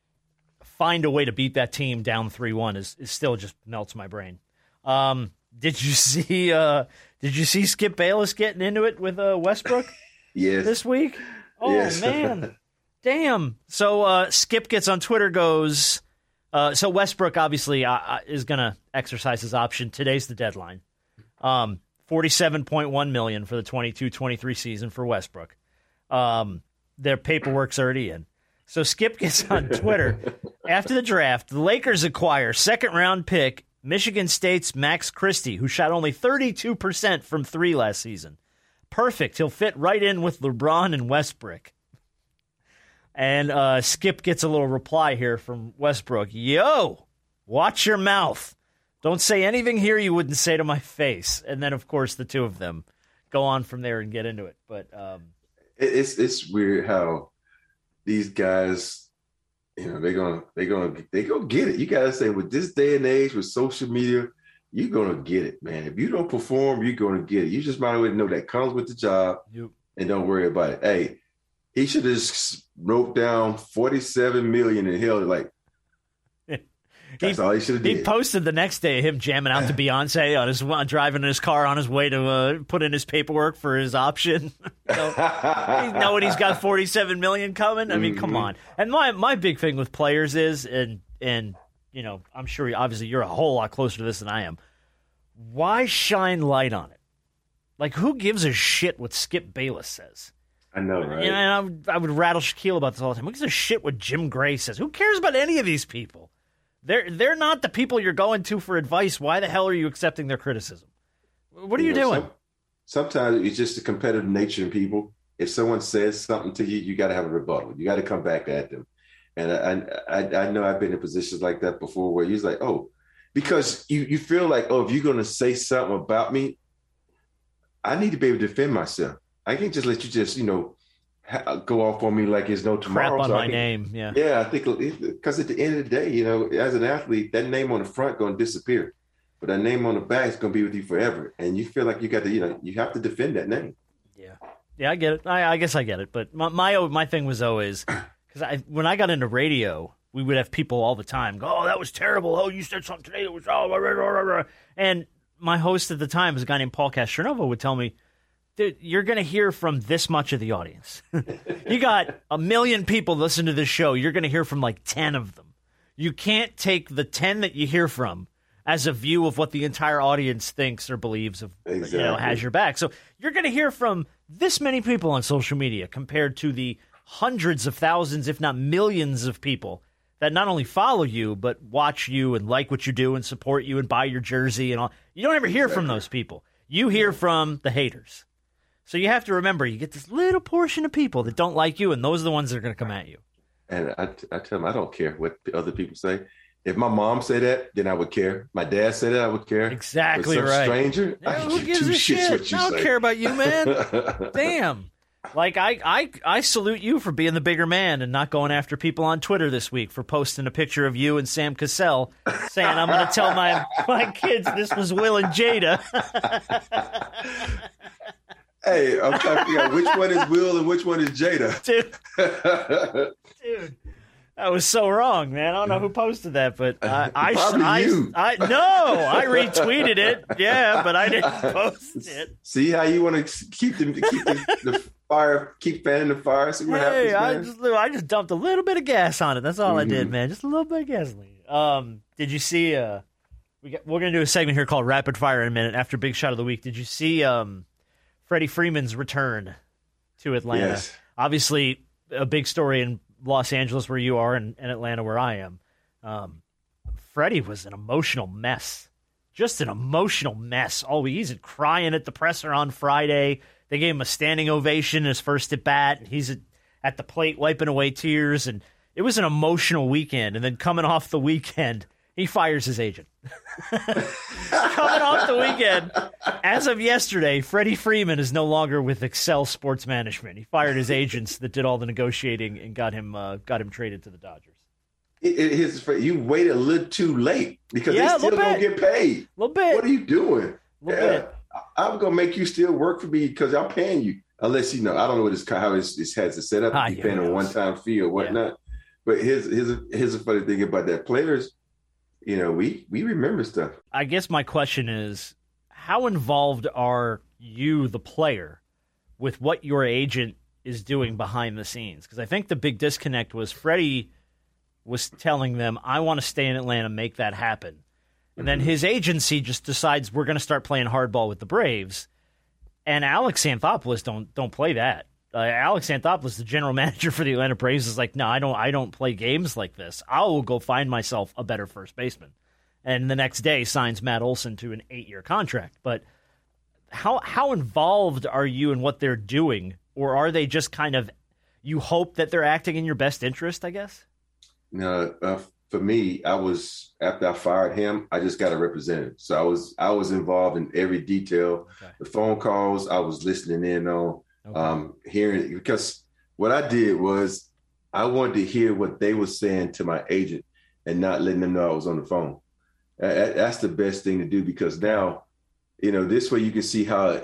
find a way to beat that team down three one is, is still just melts my brain. Um Did you see uh, Did you see Skip Bayless getting into it with uh, Westbrook yes. this week? Oh, yes. man. Damn. So uh, Skip gets on Twitter, goes, uh, so Westbrook obviously uh, is going to exercise his option. Today's the deadline. Um, forty-seven point one million dollars for the twenty-two twenty-three season for Westbrook. Um, their paperwork's already in. So Skip gets on Twitter. After the draft, the Lakers acquire second-round pick Michigan State's Max Christie, who shot only thirty-two percent from three last season. Perfect. He'll fit right in with LeBron and Westbrook. And uh, Skip gets a little reply here from Westbrook. Yo, watch your mouth. Don't say anything here you wouldn't say to my face. And then, of course, the two of them go on from there and get into it. But um, it's it's weird how these guys, you know, they're gonna they're gonna they gonna get it. You gotta say, with this day and age with social media, you're gonna get it, man. If you don't perform, you're gonna get it. You just might as well know that comes with the job, yep. and don't worry about it. Hey, he should have just wrote down forty-seven million and held it like. That's he, all he should have did. He posted the next day him jamming out to Beyonce on his driving in his car on his way to uh, put in his paperwork for his option. So, he's knowing he's got forty-seven million coming. I mean, mm-hmm. come on. And my my big thing with players is, and and you know, I'm sure obviously you're a whole lot closer to this than I am. Why shine light on it? Like, who gives a shit what Skip Bayless says? I know, right? You know, and I would, I would rattle Shaquille about this all the time. Who gives a shit what Jim Gray says? Who cares about any of these people? They're they're not the people you're going to for advice. Why the hell are you accepting their criticism? What are you, you know, doing? Some, sometimes it's just the competitive nature in people. If someone says something to you, you got to have a rebuttal. You got to come back at them. And I, I I know I've been in positions like that before where you're like, oh, because you, you feel like, oh, if you're going to say something about me, I need to be able to defend myself. I can't just let you just, you know, go off on me like it's no tomorrow. Crap on so my think, name, yeah. Yeah, I think because at the end of the day, you know, as an athlete, that name on the front going to disappear, but that name on the back is going to be with you forever, and you feel like you got to, you know, you have to defend that name. Yeah, yeah, I get it. I, I guess I get it, but my my, my thing was always because I when I got into radio, we would have people all the time go, "Oh, that was terrible. Oh, you said something today that was oh," blah, blah, blah, blah. And my host at the time was a guy named Paul Castronova would tell me, you're going to hear from this much of the audience. You got a million people listen to this show. You're going to hear from like ten of them. You can't take the ten that you hear from as a view of what the entire audience thinks or believes of, exactly. you know, has your back. So you're going to hear from this many people on social media compared to the hundreds of thousands, if not millions of people that not only follow you, but watch you and like what you do and support you and buy your jersey and all. You don't ever hear exactly. from those people. You hear from the haters. So you have to remember, you get this little portion of people that don't like you, and those are the ones that are going to come at you. And I, I tell them, I don't care what other people say. If my mom said that, then I would care. My dad said that, I would care. Exactly but some right. stranger, yeah, I who gives a shit? What you I don't say. care about you, man. Damn. Like, I, I, I salute you for being the bigger man and not going after people on Twitter this week for posting a picture of you and Sam Cassell saying, I'm going to tell my, my kids this was Will and Jada. Hey, I'm trying to figure out which one is Will and which one is Jada. Dude, dude, that was so wrong, man. I don't know who posted that, but I, I, I, you. I, I, no, I retweeted it. Yeah, but I didn't post it. See how you want to keep the keep the, the fire, keep fanning the fire. See what hey, happens, I man. just, I just dumped a little bit of gas on it. That's all mm-hmm. I did, man. Just a little bit of gasoline. Um, did you see? Uh, we got, we're gonna do a segment here called Rapid Fire in a minute after Big Shot of the Week. Did you see? Um. Freddie Freeman's return to Atlanta. Yes. Obviously, a big story in Los Angeles where you are and, and Atlanta where I am. Um, Freddie was an emotional mess. Just an emotional mess. Oh, he's crying at the presser on Friday. They gave him a standing ovation in his first at bat. He's at, at the plate wiping away tears. And it was an emotional weekend. And then coming off the weekend, he fires his agent. Coming off the weekend, as of yesterday, Freddie Freeman is no longer with Excel Sports Management. He fired his agents that did all the negotiating and got him uh, got him traded to the Dodgers. It, it, his, you waited a little too late because yeah, they still don't get paid. A little bit. What are you doing? A little yeah. bit. I'm gonna make you still work for me because I'm paying you. Unless you know, I don't know what this how this, this has it set up. Ah, you yeah, paying a one time fee or whatnot. Yeah. But here's here's here's a funny thing about that. Players, you know, we we remember stuff. I guess my question is, how involved are you, the player, with what your agent is doing behind the scenes? Because I think the big disconnect was Freddie was telling them, I want to stay in Atlanta, make that happen. And then his agency just decides we're going to start playing hardball with the Braves. And Alex Anthopoulos don't don't play that. Uh, Alex Anthopoulos, the general manager for the Atlanta Braves, is like, no, I don't I don't play games like this. I will go find myself a better first baseman. And the next day signs Matt Olson to an eight-year contract. But how how involved are you in what they're doing? Or are they just kind of, you hope that they're acting in your best interest, I guess? No, uh, for me, I was, after I fired him, I just got a representative. So I was I was involved in every detail. Okay. The phone calls I was listening in on, okay. um, hearing, because what I did was I wanted to hear what they were saying to my agent and not letting them know I was on the phone. Uh, that's the best thing to do, because now, you know, this way you can see how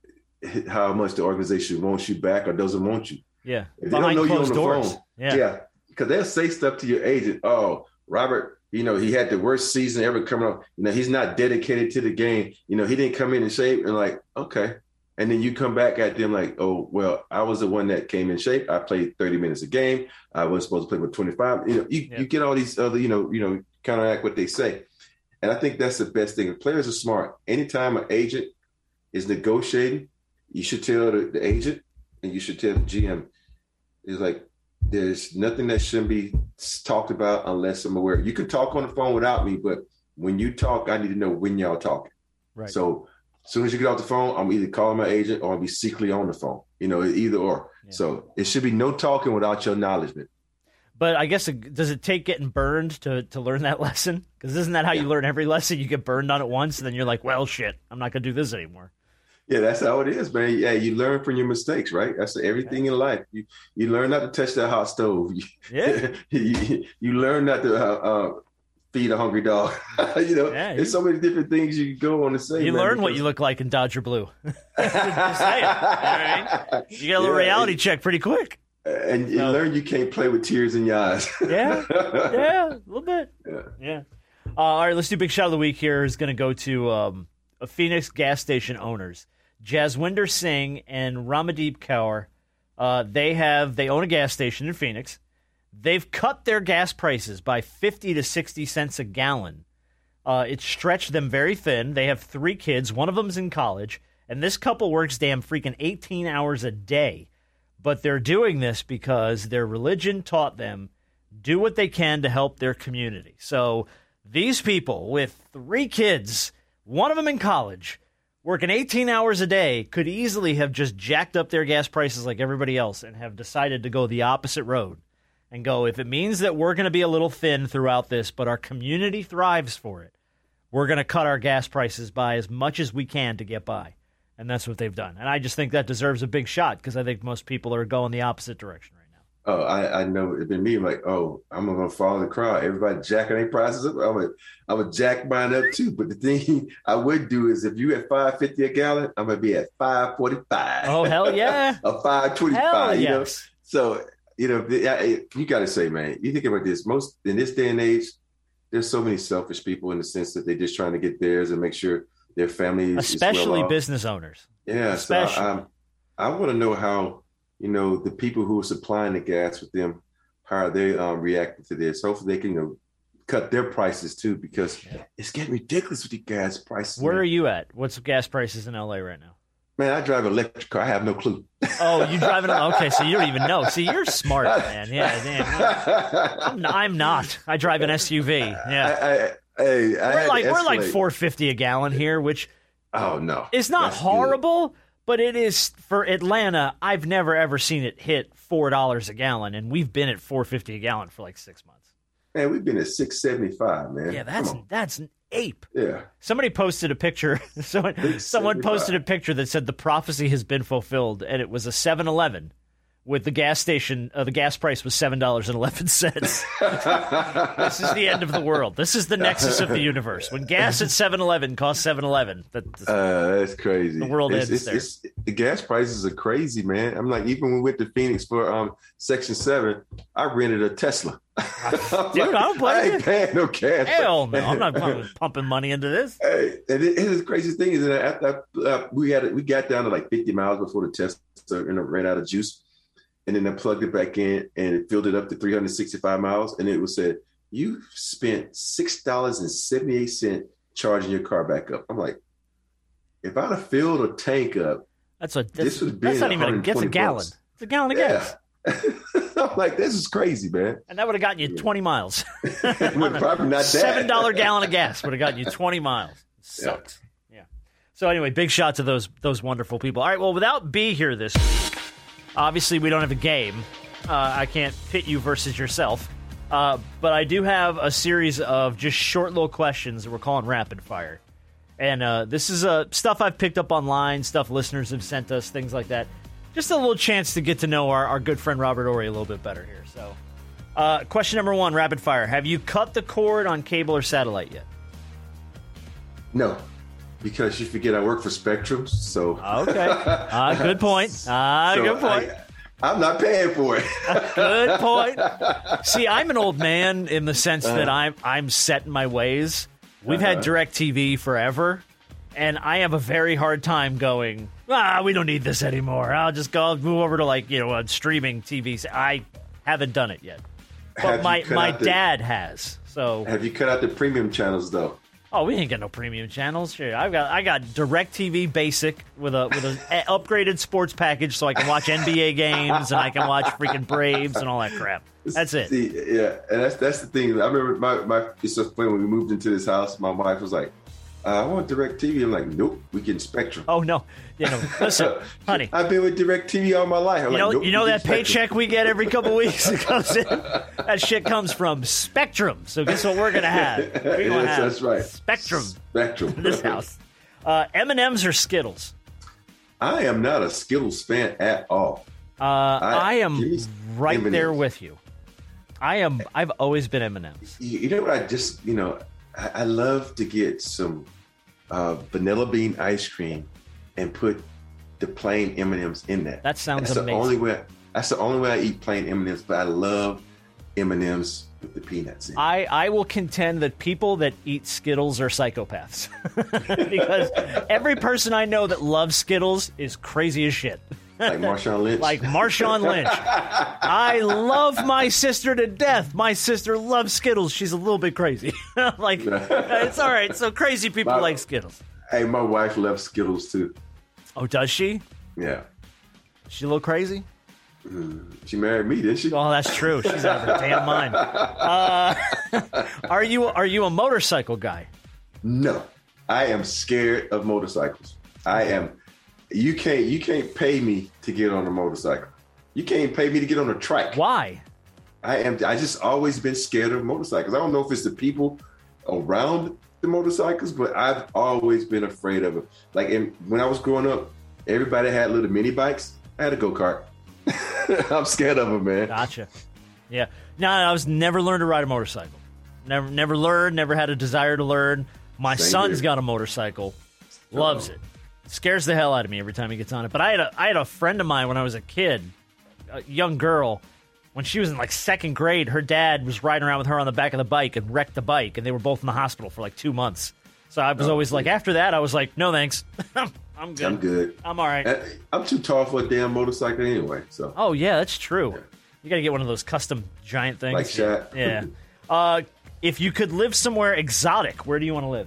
how much the organization wants you back or doesn't want you. Yeah. If they don't know you on the doors. phone, yeah. yeah. Because they'll say stuff to your agent. Oh, Robert, you know, he had the worst season ever coming up. You know, he's not dedicated to the game. You know, he didn't come in in shape. And like, okay. And then you come back at them like, oh, well, I was the one that came in shape. I played thirty minutes a game. I was supposed to play with twenty-five. You know, you, yeah. you get all these other, you know, you know, counteract what they say. And I think that's the best thing. If players are smart, anytime an agent is negotiating, you should tell the, the agent and you should tell the G M. It's like, there's nothing that shouldn't be talked about unless I'm aware. You can talk on the phone without me, but when you talk, I need to know when y'all talking. Right. So as soon as you get off the phone, I'm either calling my agent or I'll be secretly on the phone, you know, either or. Yeah. So it should be no talking without your acknowledgement. But I guess, it, does it take getting burned to, to learn that lesson? Because isn't that how yeah. you learn every lesson? You get burned on it once, and then you're like, well, shit, I'm not going to do this anymore. Yeah, that's how it is, man. Yeah, you learn from your mistakes, right? That's everything in life. You you learn not to touch that hot stove. Yeah. you, you learn not to uh, uh, feed a hungry dog. you know, yeah, there's so many different things you go on to say. You man, learn because... what you look like in Dodger Blue. Just saying. You know what I mean? You get a little yeah, reality it, check pretty quick. And you no. learn you can't play with tears in your eyes. yeah, yeah, a little bit. Yeah. yeah. Uh, all right, let's do Big Shot of the Week here. Is going to go to um, a Phoenix gas station owners. Jaswinder Singh and Ramadeep Kaur, uh, they have they own a gas station in Phoenix. They've cut their gas prices by fifty to sixty cents a gallon. Uh, it stretched them very thin. They have three kids. One of them's in college. And this couple works damn freaking eighteen hours a day. But they're doing this because their religion taught them do what they can to help their community. So these people with three kids, one of them in college, working eighteen hours a day, could easily have just jacked up their gas prices like everybody else and have decided to go the opposite road and go, if it means that we're going to be a little thin throughout this, but our community thrives for it, we're going to cut our gas prices by as much as we can to get by. And that's what they've done. And I just think that deserves a big shot because I think most people are going the opposite direction right now. Oh, I, I know it's been me. I'm like, oh, I'm going to follow the crowd. Everybody jacking their prices up. I'm going I'm to jack mine up too. But the thing I would do is if you at five fifty a gallon, I'm going to be at five forty-five. Oh, hell yeah. Or five twenty-five. Hell you yes. know? So, you know, you got to say, man, you think about this. Most in this day and age, there's so many selfish people in the sense that they're just trying to get theirs and make sure their families, especially well business owners. Yeah, especially. so um, I want to know how, you know, the people who are supplying the gas with them, how are they um, reacting to this? Hopefully they can, you know, cut their prices too, because it's getting ridiculous with the gas prices. Where man. are you at? What's gas prices in L A right now? Man, I drive an electric car. I have no clue. Oh, you drive an okay? So you don't even know. See, you're smart, man. Yeah, damn. I'm, I'm not. I drive an S U V. Yeah. I, I, Hey, I we're like we're like four fifty a gallon here, which oh no, it's not That's horrible, good. But it is for Atlanta. I've never ever seen it hit four dollars a gallon, and we've been at four fifty a gallon for like six months. Man, we've been at six seventy five, man. Yeah, that's that's an ape. Yeah. Somebody posted a picture. Someone someone posted a picture that said the prophecy has been fulfilled, and it was a seven eleven. With the gas station, uh, the gas price was seven dollars and eleven cents. This is the end of the world. This is the nexus of the universe. When gas at seven eleven costs seven eleven, that, uh, that's crazy. The world it's, ends it's, there. It's, the gas prices are crazy, man. I'm like, even when we went to Phoenix for um Section Seven, I rented a Tesla. Dude, like, I don't blame I ain't you. paying no gas. Hell no, I'm not pumping, pumping money into this. Hey, and it, it's the craziest thing is that after uh, we had we got down to like fifty miles before the Tesla and it ran out of juice, and then I plugged it back in and it filled it up to three hundred sixty-five miles, and it was said you spent six dollars and seventy-eight cents charging your car back up. I'm like, if I'd have filled a tank up, that's a that's, this would be that's not even a, that's a gallon. bucks. It's a gallon of Yeah. gas. I'm like, this is crazy, man. And that would have gotten you twenty miles. Probably not that. seven dollar gallon of gas would have gotten you twenty miles. Sucks. Yeah. yeah. So anyway, big shout to those those wonderful people. All right, well, without B here this week, obviously we don't have a game. Uh, I can't pit you versus yourself. Uh, but I do have a series of just short little questions that we're calling rapid fire. And uh, this is uh, stuff I've picked up online, stuff listeners have sent us, things like that. Just a little chance to get to know our, our good friend Robert Horry a little bit better here. So, uh, question number one, rapid fire. Have you cut the cord on cable or satellite yet? No, because you forget I work for Spectrum, so... Okay. Uh, good point. Uh, so good point. I, I'm not paying for it. Good point. See, I'm an old man in the sense uh-huh. that I'm I'm set in my ways. We've uh-huh. had DirecTV forever, and I have a very hard time going, ah, we don't need this anymore. I'll just go move over to, like, you know, a streaming T V. I haven't done it yet. But have my, my the, dad has. So have you cut out the premium channels, though? Oh, we ain't got no premium channels. Sure, I've got I got DirecTV Basic with a with an upgraded sports package, so I can watch N B A games and I can watch freaking Braves and all that crap. That's it. See, yeah, and that's that's the thing. I remember my my. It's so funny when we moved into this house. My wife was like, uh, "I want DirecTV." I'm like, "Nope, we get Spectrum." Oh no, you know, listen, honey. I've been with DirecTV all my life. I'm you know, like, nope, you know that Spectrum. paycheck we get every couple weeks that comes in. That shit comes from Spectrum. So guess what we're gonna have? We're gonna yes, have that's right. Spectrum. Spectrum. In this house. Uh, M and M's or Skittles? I am not a Skittles fan at all. Uh, I, I am right M and M's. there with you. I am. I've always been M and M's. You, you know what? I just, you know, I, I love to get some uh, vanilla bean ice cream and put the plain M and M's in that. That sounds that's amazing. The only way, that's the only way I eat plain M and M's, but I love M and M's with the peanuts in. I, I will contend that people that eat Skittles are psychopaths. Because every person I know that loves Skittles is crazy as shit. Like Marshawn Lynch. Like Marshawn Lynch. I love my sister to death. My sister loves Skittles. She's a little bit crazy. Like, it's all right. So crazy people my, like Skittles. Hey, my wife loves Skittles too. Oh, does she? Yeah. She a little crazy? Mm, she married me, didn't she? Oh, that's true. She's out of her damn mind. Uh, are you are you a motorcycle guy? No, I am scared of motorcycles. I am. You can't you can't pay me to get on a motorcycle. You can't pay me to get on a trike. Why? I am. I just always been scared of motorcycles. I don't know if it's the people around the motorcycles, but I've always been afraid of it. Like in, when I was growing up, everybody had little mini bikes. I had a go-kart. I'm scared of them, man. Gotcha. Yeah. No, I was never learned to ride a motorcycle. Never, never learned. Never had a desire to learn. My Same son's here. got a motorcycle. Loves it. Scares the hell out of me every time he gets on it. But I had a, I had a friend of mine when I was a kid, a young girl. When she was in like second grade, her dad was riding around with her on the back of the bike and wrecked the bike, and they were both in the hospital for like two months. So I was oh, always like, after that, I was like, no thanks. I'm good. I'm good. I'm all right. I'm too tall for a damn motorcycle anyway. So. Oh, yeah, that's true. Yeah. You got to get one of those custom giant things. Like Shaq. Yeah. uh, if you could live somewhere exotic, where do you want to live?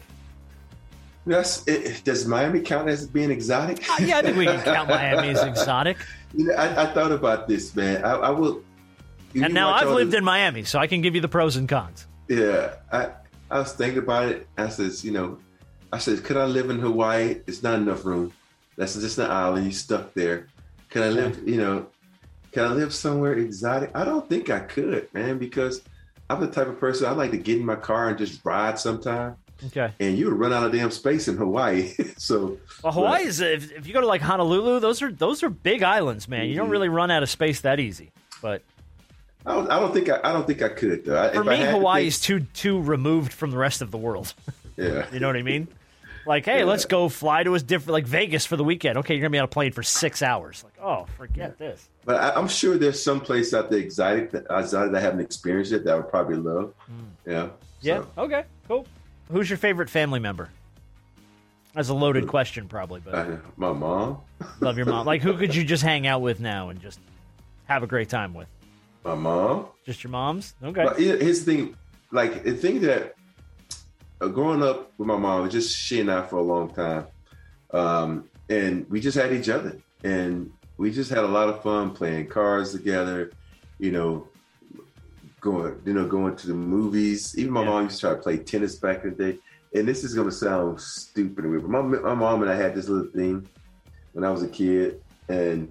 Yes. It, does Miami count as being exotic? Uh, yeah, I think we can count Miami as exotic. You know, I, I thought about this, man. I, I will. And now I've lived the, in Miami, so I can give you the pros and cons. Yeah. I, I was thinking about it. I says, you know, I said, could I live in Hawaii? It's not enough room. That's just an island. You're stuck there. Can I live, you know, can I live somewhere exotic? I don't think I could, man, because I'm the type of person, I like to get in my car and just ride sometime. Okay. And you would run out of damn space in Hawaii. so Well, Hawaii is, if, if you go to like Honolulu, those are those are big islands, man. You don't really run out of space that easy. But I don't, I don't think I, I don't think I could, though. For if me, I Hawaii to is too too removed from the rest of the world. Yeah. You know what I mean? Like, hey, Yeah. let's go fly to a different, like Vegas for the weekend. Okay, you're going to be on a plane for six hours. Like, oh, forget yeah. this. But I, I'm sure there's some place out there exotic that, exotic that I haven't experienced it that I would probably love. Mm. Yeah. Yeah. So. Okay, cool. Who's your favorite family member? That's a loaded question, probably. But uh, my mom. Love your mom. Like, who could you just hang out with now and just have a great time with? My mom. Just your mom's? Okay. But here's the thing. Like, the thing that uh, growing up with my mom, just she and I for a long time. Um, and we just had each other. And we just had a lot of fun playing cards together, you know, going, you know, going to the movies. Even my yeah. mom used to try to play tennis back in the day. And this is going to sound stupid and weird, but my, my mom and I had this little thing when I was a kid, and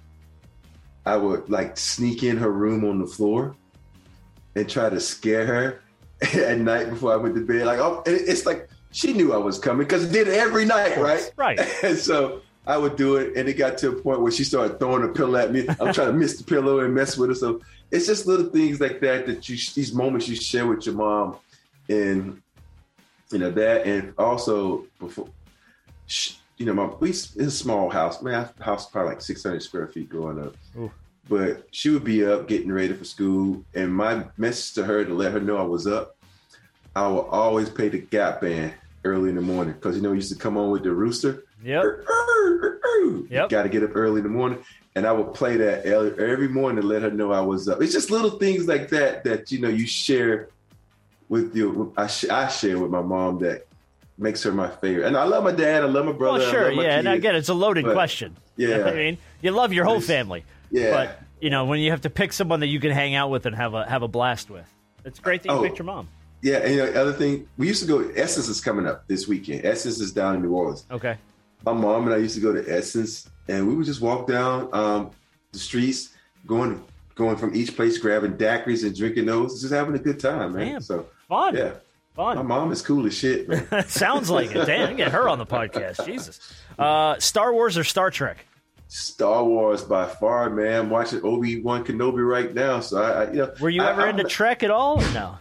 I would like sneak in her room on the floor and try to scare her at night before I went to bed. Like, oh, and it's like she knew I was coming because it did it every night, right? Right. And so I would do it, and it got to a point where she started throwing a pillow at me. I'm trying to miss the pillow and mess with her. So it's just little things like that that you, these moments you share with your mom, and you know that, and also before, you know, my we it's a small house. Man, our house probably like six hundred square feet growing up. Ooh. But she would be up getting ready for school, and my message to her to let her know I was up, I will always play the Gap Band early in the morning because you know we used to come on with the rooster. Yep. Yep. Got to get up early in the morning, and I would play that every morning to let her know I was up. It's just little things like that that you know you share with you. I, sh- I share with my mom that makes her my favorite. And I love my dad. I love my brother. Well, sure, I love my yeah. kids, and again, it's a loaded but, question. Yeah, you know what I mean, you love your whole family. Yeah, but you know when you have to pick someone that you can hang out with and have a have a blast with, it's great that you oh, picked your mom. Yeah, and you know, the other thing, we used to go. Essence is coming up this weekend. Essence is down in New Orleans. Okay. My mom and I used to go to Essence, and we would just walk down um, the streets, going going from each place, grabbing daiquiris and drinking those, just having a good time, man. Damn. So fun. Yeah. Fun. My mom is cool as shit, man. Sounds like it. Damn, get her on the podcast. Jesus. Uh, Star Wars or Star Trek? Star Wars by far, man. I'm watching Obi-Wan Kenobi right now. So I, I you know. Were you I, ever I'm, into Trek at all? Or no.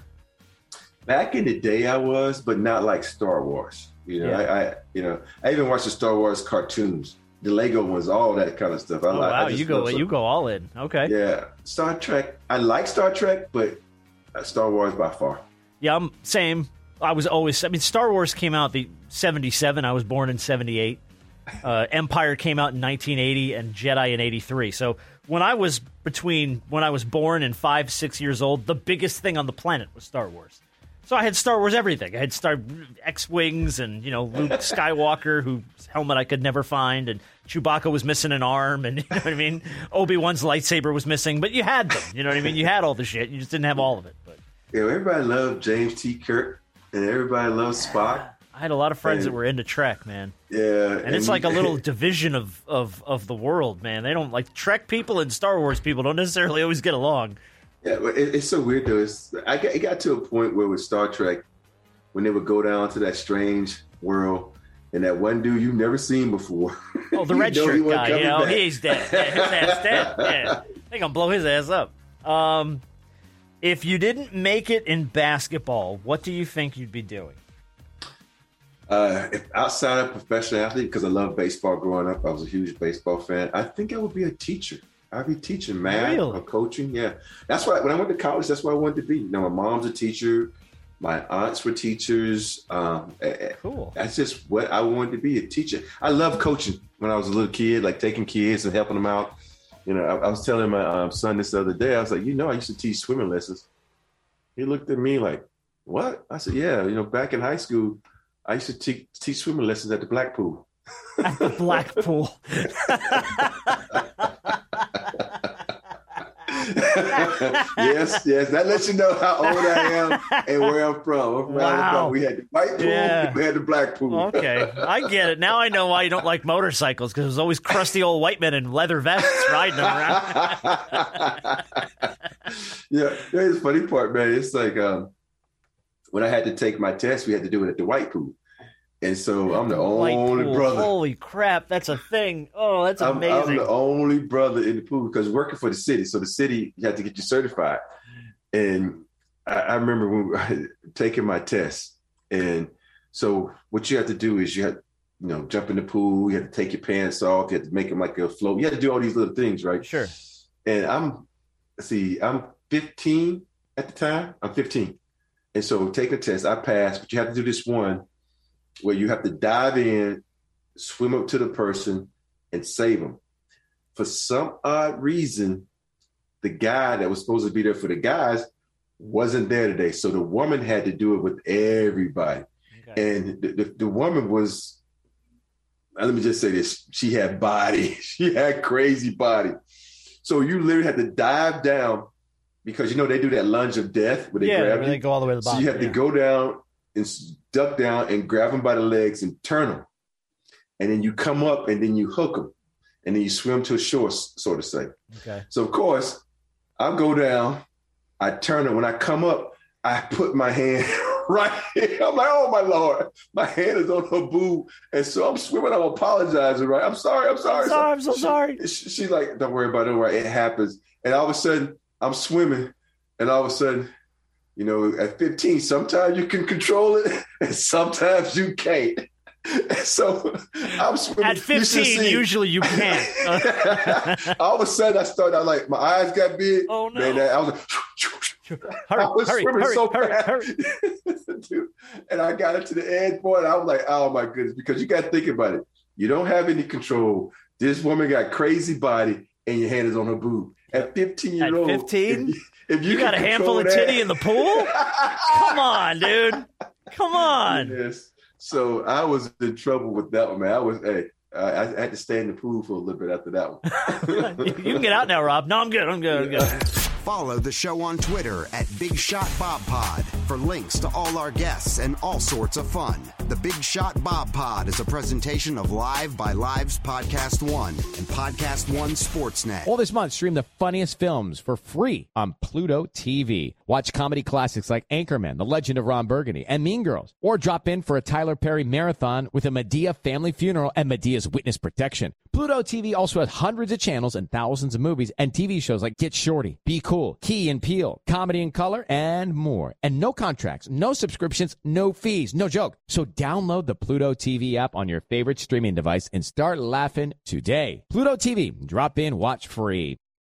Back in the day, I was, but not like Star Wars. You know, yeah. I, I, you know, I even watched the Star Wars cartoons, the Lego ones, all that kind of stuff. I, oh, wow, I just you go, some, you go all in. Okay. Yeah, Star Trek. I like Star Trek, but Star Wars by far. Yeah, I'm same. I was always. I mean, Star Wars came out the seventy-seven. I was born in seventy-eight. Uh, Empire came out in nineteen eighty, and Jedi in eighty-three. So when I was between when I was born and five, six years old, the biggest thing on the planet was Star Wars. So I had Star Wars everything. I had Star X-Wings and, you know, Luke Skywalker, whose helmet I could never find, and Chewbacca was missing an arm, and, you know what I mean? Obi-Wan's lightsaber was missing, but you had them. You know what I mean? You had all the shit. You just didn't have all of it. But yeah, everybody loved James T. Kirk, and everybody loved Spock. I had a lot of friends and, that were into Trek, man. Yeah. And, and it's like a little division of, of, of the world, man. They don't, like, Trek people and Star Wars people don't necessarily always get along. Yeah, but it, it's so weird though. It's, I got, it got to a point where with Star Trek, when they would go down to that strange world, and that one dude you've never seen before. Oh, the red shirt guy. You know, he's dead. Yeah, his ass dead. Yeah, they gonna blow his ass up. Um, if you didn't make it in basketball, what do you think you'd be doing? Uh, if outside of professional athlete, because I love baseball growing up, I was a huge baseball fan. I think I would be a teacher. I'd be teaching math really? or coaching. Yeah. That's why when I went to college, that's what I wanted to be. You know, my mom's a teacher. My aunts were teachers. Um, cool. That's just what I wanted to be, a teacher. I love coaching when I was a little kid, like taking kids and helping them out. You know, I, I was telling my um, son this the other day, I was like, you know, I used to teach swimming lessons. He looked at me like, what? I said, yeah, you know, back in high school, I used to te- teach swimming lessons at the Black Pool. At the Black Pool. yes, yes. That lets you know how old I am and where I'm from. I'm from wow. Alabama. We had the white pool, yeah. we had the black pool. Okay, I get it. Now I know why you don't like motorcycles, because there's always crusty old white men in leather vests riding them around. Yeah, that's the funny part, man. It's like um, when I had to take my test, we had to do it at the white pool. And so I'm the only pool. brother. Holy crap, that's a thing. Oh, that's amazing. I'm, I'm the only brother in the pool because working for the city. So the city, you had to get you certified. And I, I remember when I, taking my test, and So what you have to do is you have, you know, jump in the pool. You have to take your pants off. You have to make them like a float. You have to do all these little things, right? Sure. And I'm, see, I'm fifteen at the time. I'm fifteen. And so taking a test, I passed, but you have to do this one where you have to dive in, swim up to the person, and save them. For some odd reason, the guy that was supposed to be there for the guys wasn't there today. So the woman had to do it with everybody. Okay. And the, the, the woman was, let me just say this, she had body. She had crazy body. So you literally had to dive down because, you know, they do that lunge of death where they yeah, grab where you. they go all the way to the bottom. So you have yeah. to go down and duck down and grab them by the legs and turn them. And then you come up and then you hook them. And then you swim to a shore, so to say. Okay. So, of course, I go down, I turn it. When I come up, I put my hand right here. I'm like, oh, my Lord. My hand is on her boob. And so I'm swimming. I'm apologizing, right? I'm sorry. I'm sorry. I'm sorry. I'm so sorry. She, she, she's like, don't worry about it. Don't worry. It happens. And all of a sudden, I'm swimming. And all of a sudden, you know, at fifteen, sometimes you can control it. And sometimes you can't. So I'm swimming. At fifteen, you usually you can't. All of a sudden, I started out like my eyes got big. Oh no! Man, I was like, hurry, I was hurry, swimming hurry, so hurry, fast. hurry. Dude. And I got it to the edge point. I was like, oh my goodness, because you got to think about it. You don't have any control. This woman got crazy body, and your hand is on her boob. At fifteen years old, At fifteen, if, if you, you got a handful of titty in the pool. Come on, dude. Come on. Yes. So I was in trouble with that one, man. I was, hey, I, I had to stay in the pool for a little bit after that one. You can get out now, Rob. No, I'm good. I'm good. I'm good. Follow the show on Twitter at Big Shot Bob Pod for links to all our guests and all sorts of fun. The Big Shot Bob Pod is a presentation of Live by Live's Podcast One and Podcast One Sportsnet. All this month, stream the funniest films for free on Pluto T V. Watch comedy classics like Anchorman, The Legend of Ron Burgundy, and Mean Girls. Or drop in for a Tyler Perry marathon with a Madea family funeral and Medea's witness protection. Pluto T V also has hundreds of channels and thousands of movies and T V shows like Get Shorty, Be Cool, Key and Peele, Comedy in Color, and more. And no contracts, no subscriptions, no fees, no joke. So download the Pluto T V app on your favorite streaming device and start laughing today. Pluto T V, drop in, watch free.